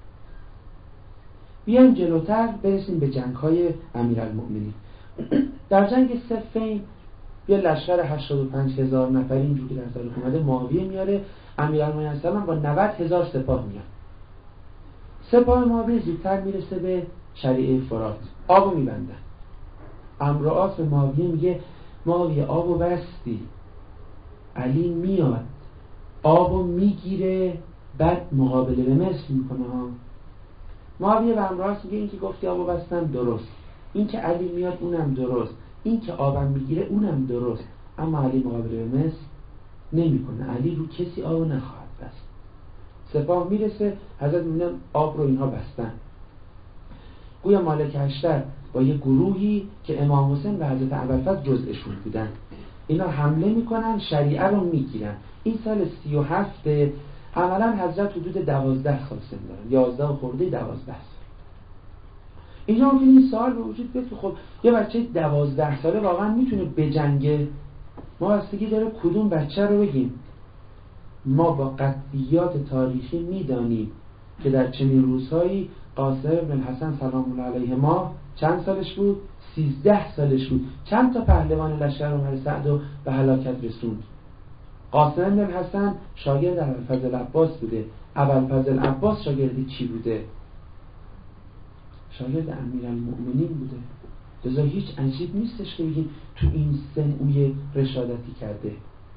بیایم جلوتر برسیم به جنگ های امیرالمؤمنین. در جنگ صفین یه لشکر هشتاد و پنج هزار نفری اینجور که در تاریخ اومده معاویه میاره، امیرالمؤمنین علیه السلام با نود هزار سپاه میاد. سپاه معاویه زودتر میرسه به شریعه فرات، آبو میبندن. عمرو عاص به معاویه میگه معاویه آبو بستی، علی میاد آبو میگیره بعد مقابله به مصر میکنه ها. معاویه به عمرو عاص میگه این که گفتی آبو بستم درست، این که علی میاد اونم درست، این که آبم میگیره اونم درست، اما علی مقابله به مصر نمیکنه، علی رو کسی آبو نخواهد بست. سپاه میرسه، حضرت میبینن آب رو اینها بستن. گویا مالک اشتر با یه گروهی که امام حسین و حضرت ابوالفضل جزءشون بودن، اینا حمله میکنن، شریعه رو میگیرن. این سال سی و هفت عملا حضرت حدود دوازده سال سن دارن، یازده خورده دوازده سال. اینجا ممکنه این سوال به وجود بیاد که خب یه بچه دوازده ساله واقعا میتونه بجنگه؟ ما بستگی داره کدوم بچه رو بگیم. ما با قطعیات تاریخی میدانیم که در چنین روزهایی قاسم بن الحسن سلام الله علیه ما چند سالش بود؟ سیزده سالش بود. چند تا پهلوان لشکر عمر سعد رو به هلاکت رسوند. قاسم بن الحسن شاگرد ابوالفضل عباس بوده. ابوالفضل عباس شاگرد کی بوده؟ شاگرد امیرالمؤمنین بوده. لذا هیچ عجیب نیستش که بگیم تو این سن اوی رشادتی کرده.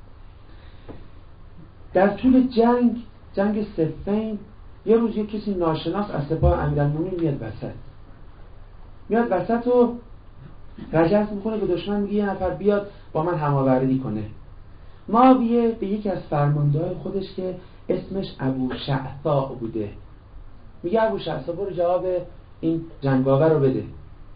در طول جنگ جنگ صفین یه روز یه کسی ناشناس از سپاه امیرالمؤمنین میاد وسط میاد وسط و رجز میکنه به دشمن، میگه یه نفر بیاد با من هماوردی کنه. معاویه به یکی از فرمانده‌های خودش که اسمش ابو شعثاء بوده میگه ابو شعثاء برو جواب این جنگاور رو بده.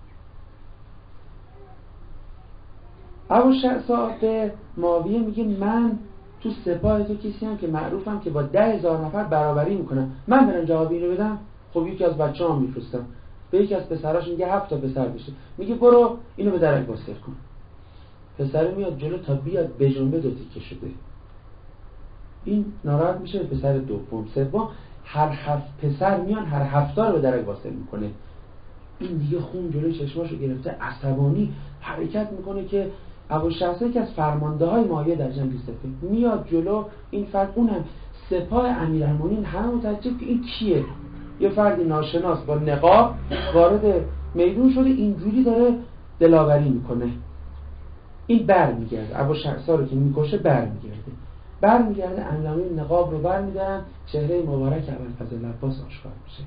ابو شعثاء به معاویه میگه من تو سپاه تو کسی هم که معروفم که با ده هزار نفر برابری میکنم، من برم جواب اینو بدم؟ خب یکی از بچه هم میفرستم. به یکی از پسراش میگه هفت تا پسر بشه، میگه برو اینو به درک واسر کن. پسر میاد جلو تا بیاد به جنبه دو تیکه شده. این ناراحت میشه به پسر دوم سوم، هر هفت پسر میان هر هفتا رو به درک واسر میکنه. این دیگه خون جلوی چشماشو گرفته، عصبانی حرکت میکنه که ابو شعثاء که از فرمانده های معاویه در جنگ صفین میاد جلو. این فرد اونم سپاه امیرالمؤمنین همه متعجب که این کیه؟ یه فردی ناشناس با نقاب وارد میدون شده، اینجوری داره دلاوری میکنه. این بر میگرده، ابو شعثاء رو که میکشه بر میگرده بر میگرده امیرالمؤمنین نقاب رو بر میدارن، چهره مبارک ابوالفضل عباس آشکار میشه.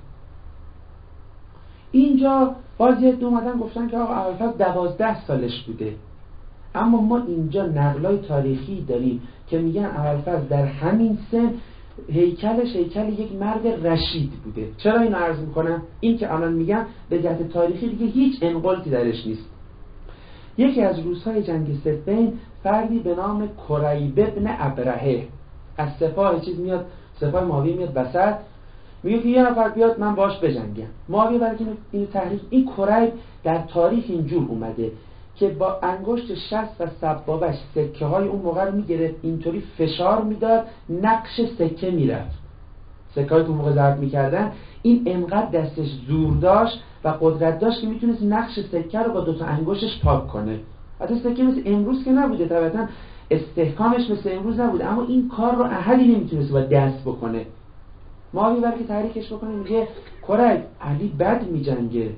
اینجا باز یه دو اومدن گفتن که آقا ابوالفضل دوازده سالش بوده، اما ما اینجا نقلای تاریخی داریم که میگن ابوالفضل در همین سن هیکلش هیکل یک مرد رشید بوده. چرا اینو عرض میکنم؟ این که الان میگن به جهت تاریخی دیگه هیچ انقلتی درش نیست. یکی از روزهای جنگ صفین فردی به نام کریب بن ابرهه از سپاه چیز میاد، سپاه معاویه میاد وسط، میگه که یه نفر بیاد من باش بجنگم. معاویه برای اینو این تحریک، این کریب در تاریخ اینجور اومده که با انگشت شست و سبابش سکه های اون موقع رو میگرفت، اینطوری فشار میداد، نقش سکه میرفت. سکه های تو موقع ضرب میکردن، این انقدر دستش زور داشت و قدرت داشت که میتونست نقش سکه رو با دوتا انگشتش پاک کنه. حتی سکه مثل امروز که نبوده، طبعا استحکامش مثل امروز نبوده، اما این کار رو احدی نمیتونست با دست بکنه. معاویه برای که تحریکش بکنه میگه کریب علی بد میجنگه.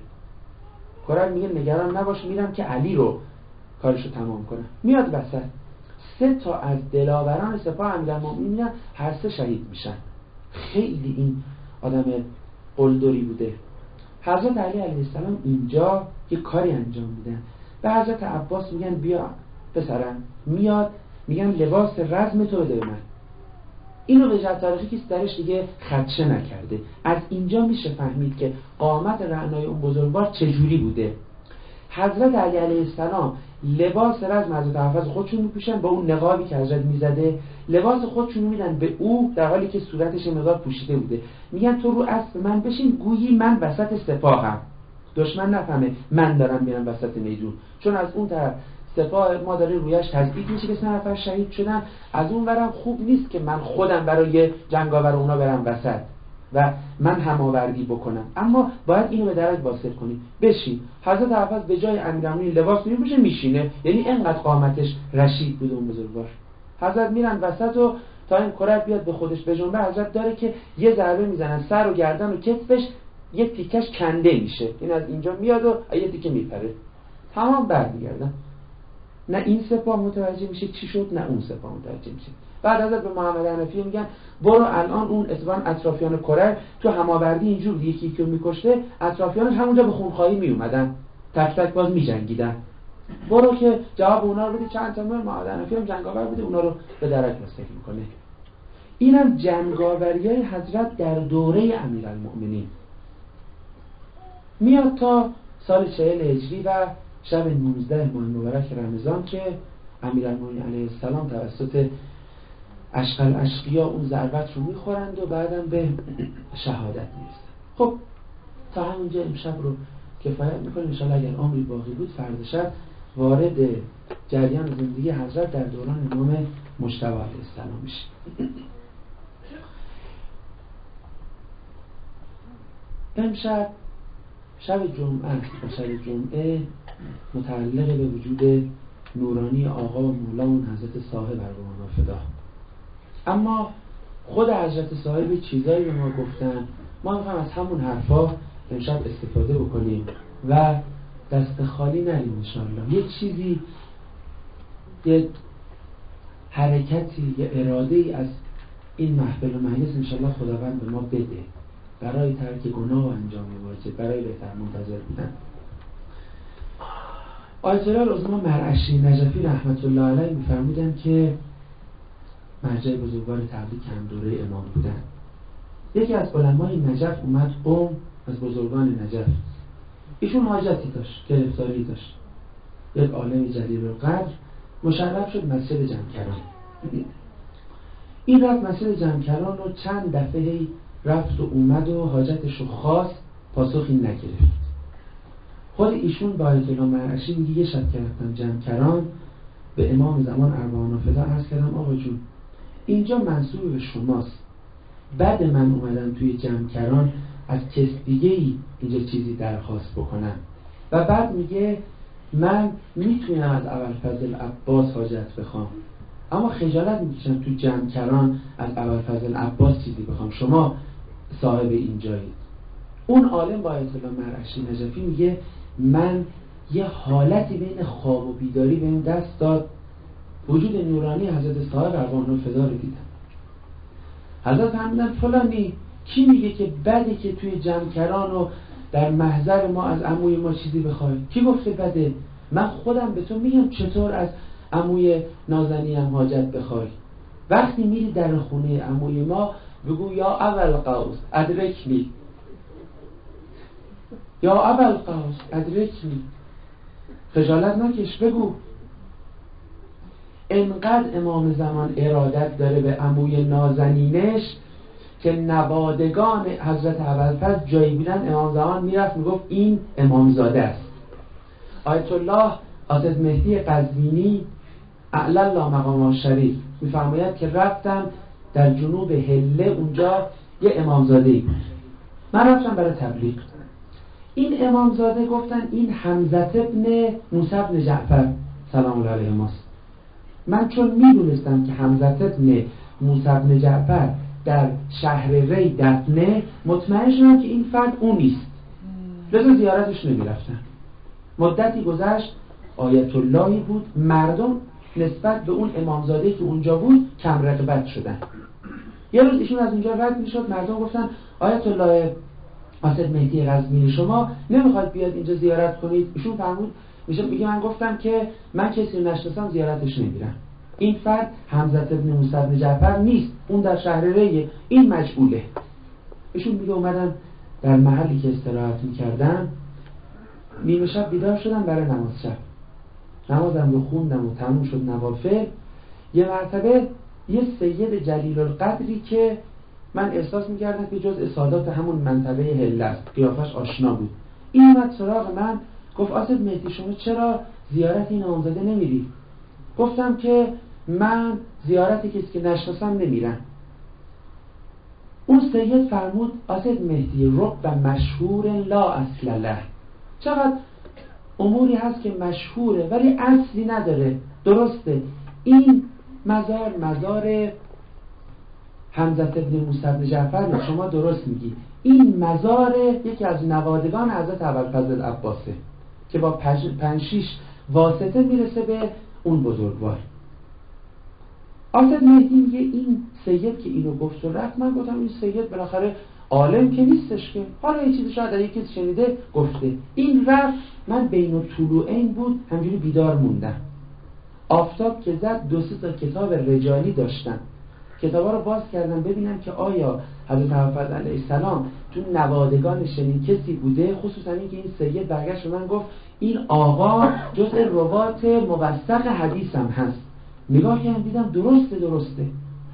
کریب میگه نگران نباش، میرم که علی رو کارشو تمام کنه. میاد وسط، سه تا از دلاوران سپاه امیرالمومنین هر سه شهید میشن. خیلی این آدم قلدری بوده. حضرت علی علیه السلام اینجا یه کاری انجام میدن. به حضرت عباس میگن بیا پسرم. میاد میگن لباس رزم تو بده به من. اینو به جهت تاریخی کسی درش دیگه خدشه نکرده. از اینجا میشه فهمید که قامت رعنای اون بزرگوار چجوری بوده. حضرت علی علیه السلام لباس رزم حضرت حافظ خودشون میپوشن با اون نقابی که حضرت میزده، لباس خودشون میدن به او در حالی که صورتش مقدار پوشیده بوده. میگن تو رو اسب من بشین، گویی من وسط سپاهم، دشمن نفهمه من دارم میرم وسط میدون. چون از اون طرف سپاه ما داره رویش تضعیف میشه که سه نفر شهید شدن، از اون ورم خوب نیست که من خودم برای جنگاور اونا برم وسط و من هماوردی بکنم، اما باید اینو به درک واصل کنیم. بشین. حضرت حافظ به جای امیرالمومنین لباس میپوشه میشینه، یعنی اینقدر قامتش رشید بود اون بزرگوار. حضرت میرن وسط و تا این کریب بیاد به خودش بجنبه، حضرت داره که یه ضربه میزنن سر و گردن و کتفش یه تیکش کنده میشه، این از اینجا میاد و یه تیکه میپره، تمام برمیگردن. نه این سپاه متوجه میشه چی شد، نه اون سپاه متوجه میشه. بعد حضرت به محمد حنفی میگن برو الان اون اتبان اطرافیان کریب تو هماوردی اینجور یکی یکی رو میکشته، اطرافیانش همونجا به خونخواهی میومدن، تک تک باز میجنگیدن، برو که جواب اونا رو بدی. چند تا محمد حنفی هم جنگاور بوده، اونا رو به درک مستقیم میکنه. اینم جنگاوریای حضرت در دوره امیرالمومنین میاد تا سال چهل هجری و شب نوزده ماه مبارک رمضان که امیرالمومنین علیه السلام توسط اشقل اشقیا اون ضربت رو میخورند و بعدم به شهادت میرسند. خب تا همونجا امشب رو کفایت میکنیم. انشاءالله اگر عمری باقی بود فردا شب وارد جریان زندگی حضرت در دوران امام مجتبی علیه السلام میشیم. امشب شب جمعه و شب جمعه متعلق به وجود نورانی آقا و مولامون حضرت صاحب ارواحنا فدا. اما خود حضرت صاحب چیزایی به ما گفتن، ما میخوایم از همون حرفا امشب استفاده بکنیم و دست خالی نریم انشاءالله. یه چیزی، یه حرکتی، یه اراده ای از این محفل و مجلس انشاءالله خداوند به ما بده برای ترک گناه و انجام واجب، برای بهتر منتظر بودن. آیت الله العظما مرعشی نجفی رحمت الله علیه می‌فرمودند که مرجع بزرگوار تبلیغ هم دوره امام بودن. یکی از علمای نجف اومد قم، از بزرگان نجف، ایشون حاجتی داشت، گرفتاری داشت، یک عالم جلیل القدر مشرف شد مسجد جمکران. این رفت مسجد جمکران رو چند دفعه رفت و اومد و حاجتش رو خواست، پاسخی نگرفت. خود ایشون با آیت الله مرعشی میگه یه شب که رفتم جمکران به امام زمان ارواحنا فدا عرض کردم آقا جون اینجا منسوب به شماست، بعد من اومدم توی جمکران از کس دیگه ای اینجا چیزی درخواست بکنم. و بعد میگه من میتونم از ابوالفضل عباس حاجت بخوام، اما خجالت میکشم تو جمکران از ابوالفضل عباس چیزی بخوام، شما صاحب اینجایید. اون عالم با آیت الله مرعشی نجفی میگه من یه حالتی بین خواب و بیداری بهم دست داد، وجود نورانی حضرت صاحب ارواحنا فدا رو دیدم. حضرت فرمودن فلانی کی میگه که بده که توی جمکران و در محضر ما از عموی ما چیزی بخوای؟ کی گفته بده؟ من خودم به تو میگم چطور از عموی نازنینم حاجت بخوای. وقتی میری در خونه عموی ما بگو یا ابوالقوس ادرکنی، یا ابوالقوس ادرکنی، خجالت نکش بگو. انقدر امام زمان ارادت داره به عموی نازنینش که نوادگان حضرت ابوالفضل جایی بودن، امام زمان میرفت میگفت این امامزاده است. آیت الله حافظ مهدی قزوینی اعلی الله مقام شریف میفرماید که رفتم در جنوب هله، اونجا یه امامزاده‌ای بود، من رفتم برای تبلیغ. این امامزاده گفتن این حمزه ابن موسی ابن جعفر سلام الله علیه ماست. من چون میدونستم که حمزه ابن موسی ابن جعفر در شهر ری دفنه، مطمئن شدم که این فرد اون نیست، لذا زیارتش نمیرفتم. مدتی گذشت، آیت اللهی بود، مردم نسبت به اون امامزاده که اونجا بود کم رغبت شدن. یه روز ایشون از اونجا رد میشد، مردم گفتن آیت الله حافظ مهدی قزوینی شما نمیخواد بیاد اینجا زیارت کنید؟ ایشون فرمود میشه میگه من گفتم که من کسی رو نشناسم زیارتش نمیرم. این فرد حمزه ابن موسی ابن جعفر نیست، اون در شهر ریه، این مجهوله. ایشون میگه اومدن در محلی که استراحت میکردن، نیمه شب بیدار شدم برای نماز شب، نمازم رو خوندم و تموم شد نوافل. یه مرتبه یه سید جلیل القدری که من احساس میکردم که جزء سادات همون منطقه هله است، قیافش آشنا بود، این اومد سراغ من گفت آصف مهدی شما چرا زیارت این امامزاده نمیری؟ گفتم که من زیارت کسی که نشناسم نمیرم. اون سید فرمود آصف مهدی رب مشهور لا اصل له، چقدر اموری هست که مشهوره ولی اصلی نداره. درسته این مزار مزار حمزه ابن موسی ابن جعفر، شما درست میگی، این مزار یکی از نوادگان حضرت ابوالفضل العباسه که با پنج شیش واسطه میرسه به اون بزرگوار. آصف مهدی میگه این سید که اینو گفت و رفت، من گفتم این سید بالاخره عالم که نیستش که، حالا یه چیزی شاید در یکی شنیده گفته. این رفت، من بین الطلوعین بود همجوری بیدار موندم. آفتاب که زد، دو سه تا کتاب رجالی داشتم، کتابا رو باز کردم ببینم که آیا حضرت ابوالفضل علیه السلام تو نوادگان شنید کسی بوده، خصوصا اینکه این سید برگشت به من گفت این آقا جزء روات موثق حدیثم هست. نگاه کردم دیدم درسته درسته.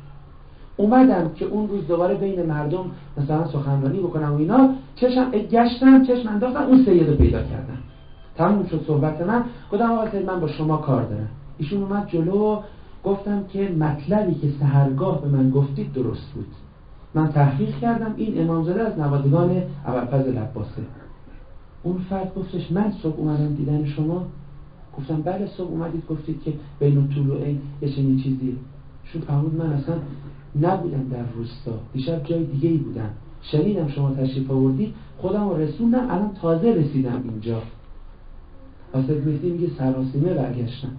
اومدم که اون روز دوباره بین مردم مثلا سخنرانی بکنم و اینا، چشم گشتم، چشم انداختم، اون سید رو پیدا کردم. تموم شد صحبت من، گفتم آقا سید من با شما کار دارم. ایشون اومد جلو، گفتم که مطلبی که سحرگاه به من گفتید درست بود، من تحقیق کردم، این امامزاده از نوادگان ابوالفضل العباسه. اون فرد گفتش من صبح اومدم دیدن شما؟ گفتم بله صبح اومدید گفتید که بین الطلوعین یه چنین چیزی. شون فرمود من اصلا نبودم در روستا، دیشب جای دیگه ای بودم، شنیدم شما تشریف آوردید، خودم رو رسوندم، الان تازه رسیدم اینجا. آصف مهدی میگه سراسیمه برگشتم،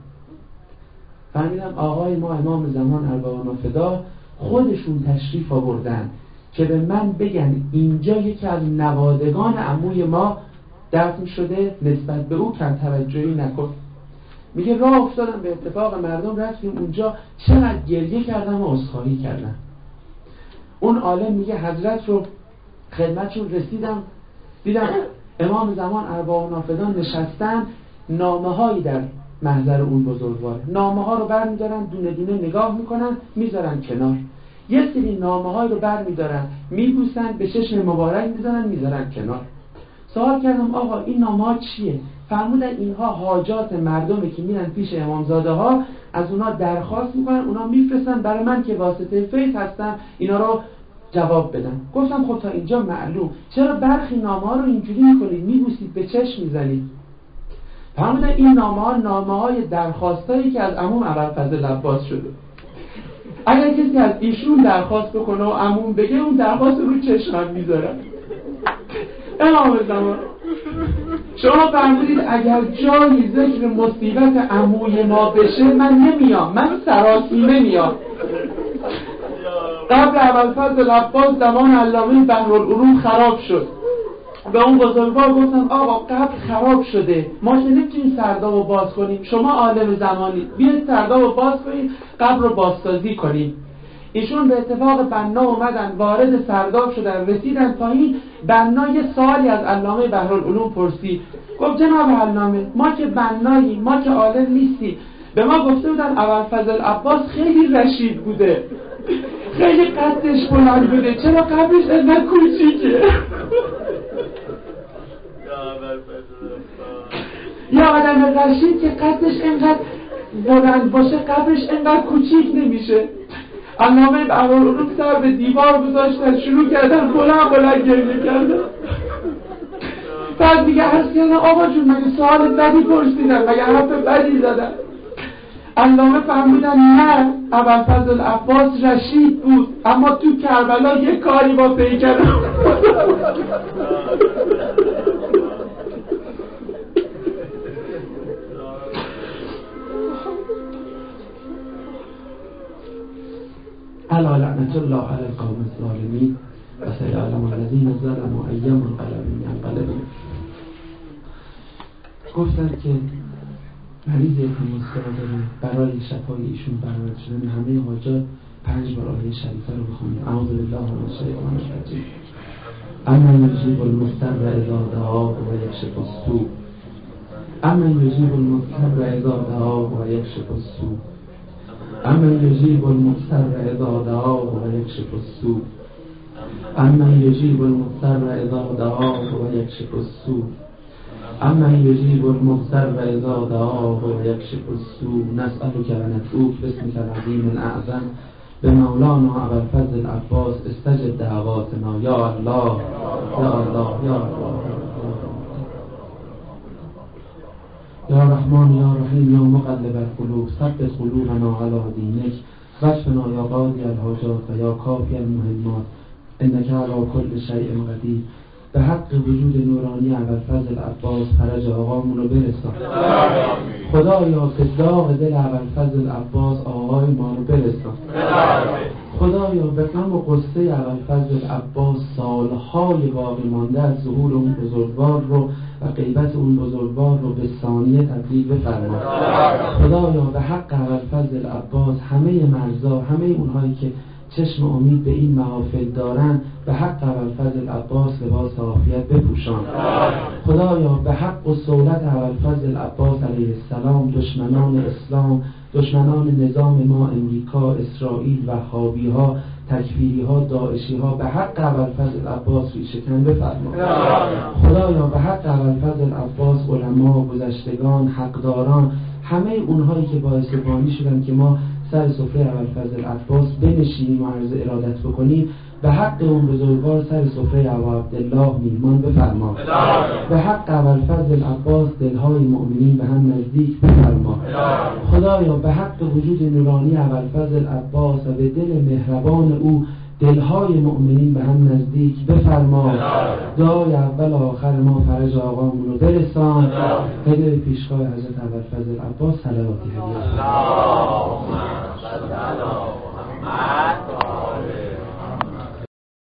فهمیدم آقای ما امام زمان اربعان فدا خودشون تشریف آوردن که به من بگن اینجا یکی از نوادگان عموی ما دفن شده، نسبت به او کم توجهی نکن. میگه راه افتادم به اتفاق مردم، رفتیم اونجا، چقدر گریه کردم و عذرخواهی کردم. اون عالم میگه حضرت رو خدمتشون رسیدم، دیدم امام زمان اربعان فدا نشستن، نامه هایی در محضر اون بزرگوار، نامه ها رو برمیدارن دونه دونه نگاه میکنن میذارن کنار، یه سری نامه های رو برمیدارن میبوسن، به چشم مبارک میذارن میذارن کنار. سوال کردم آقا این نامه ها چیه؟ فرمودن اینها حاجات مردمه که میرن پیش امامزاده ها، از اونا درخواست میکنن، اونا میفرستن برای من که واسطه فیض هستم اینا رو جواب بدم. گفتم خب تا اینجا معلوم، چرا برخی نامه ها رو اینجوری میکنید، میبوسید، به چشم میزنید؟ فرمودن این نامه ها نامه های درخواستایی که از عموم ابوالفضل العباس شده، اگر کسی از ایشون درخواست بکنه و عموم بگه اون درخواست رو چشمم میذارم. امام زمان شما فرمودید اگر جایی ذکر مصیبت عموی ما بشه من نمیام، من سراسیمه میام. قبل ابوالفضل العباس زمان علامه بحرالعلوم خراب شد، به اون بزرگوار گفتم آقا قبر خراب شده، ما که نمیتونیم سرداب رو باز کنیم، شما عالم زمانی بیاید سرداب رو باز کنیم، قبر رو بازسازی کنیم. ایشون به اتفاق بنا اومدن، وارد سرداب شدن، رسیدن پایین، بنا یه سوالی از علامه بحرالعلوم پرسید، گفت جناب علامه ما که بناییم، ما که عالم نیستیم، به ما گفته بودن ابوالفضل العباس خیلی رشید بوده، خیلی قدش بلند بوده، چرا قبرش اینقدر کوچیکه؟ یا آدم رشید که قدش اینقدر بلند باشه قبرش اینقدر کوچیک نمیشه. علامه بهارالعلوم سر به دیوار گذاشتن، شروع کردن بلند بلند گریه کردن. بعد دیگه عرض کردن آقا جون مگه سوال بدی پرسیدن، مگه حرف بدی زدن؟ علامه فهمیدن نه، ابوالفضل عباس رشید بود، اما تو کربلا یه کاری با پیکر الا لعنة الله علی القوم الظالمین و سیعلم الذین ظلموا ای منقلب ینقلبون. گفتن که مریض تماسکار داره، برای شفای ایشون برآورده شدن همه حاجات پنج بار آیه شریفه رو بخونیم. اعوذ بالله من الشیطان الرجیم. اما یجیب المضطر اذا دعاه و یکشف السوء. اما یجیب المضطر اذا دعاه و یکشف السوء. اما یجیب المضطر اذا دعاه و یکشف السوء. اما یجیب المضطر اذا دعاه و یکشف السوء. اما یجیب المضطر اذا دعاه و یکشف السوء. نسألك و ندعوک باسمک العظیم الاعظم به مولانا ابوالفضل عباس استجب دعواتنا یا الله یا الله یا الله یا رحمان یا رحیم یا مقلب القلوب ثبت قلوبنا علی دینک واشفنا یا قاضی الحاجات و یا کافی المهمات انک علی کل شیء قدیر. به حق وجود نورانی ابوالفضل عباس فرج آقامون رو برسان. خدایا به داغ دل ابوالفضل عباس آقای ما رو برسان. خدایا به غم و غصه ابوالفضل عباس سالهای باقی مانده از ظهور اون بزرگوار رو و غیبت اون بزرگوار رو به ثانیه تبدیل بفرما. خدایا به حق ابوالفضل عباس همه مرزا، همه اونهایی که چشم امید به این محافل دارن، به حق ابوالفضل عباس لباس عافیت بپوشان. خدایا به حق و صولت ابوالفضل عباس علیه السلام دشمنان اسلام، دشمنان نظام ما امریکا، اسرائیل، وهابی ها، تکفیری ها، داعشی ها، به حق ابوالفضل عباس ریشه‌کن بفرما. خدایا به حق ابوالفضل عباس علما، گذشتگان، حقداران، همه اونهایی که باعث بانی شدن که ما سر سفره ابوالفضل عباس بنشینیم و عرض ارادت بکنیم، به حق اون بزرگوار سر سفره ابا عبدالله میهمان بفرما. به حق ابوالفضل عباس دلهای مؤمنین به هم نزدیک بفرما. خدایا به حق وجود نورانی ابوالفضل عباس و به دل مهربان او دلهای مؤمنین به هم نزدیک بفرما. دعای اول آخر ما فرج آقامون رو برسان. هدیه پیشگاه حضرت ابوالفضل عباس صلواتی هدیه.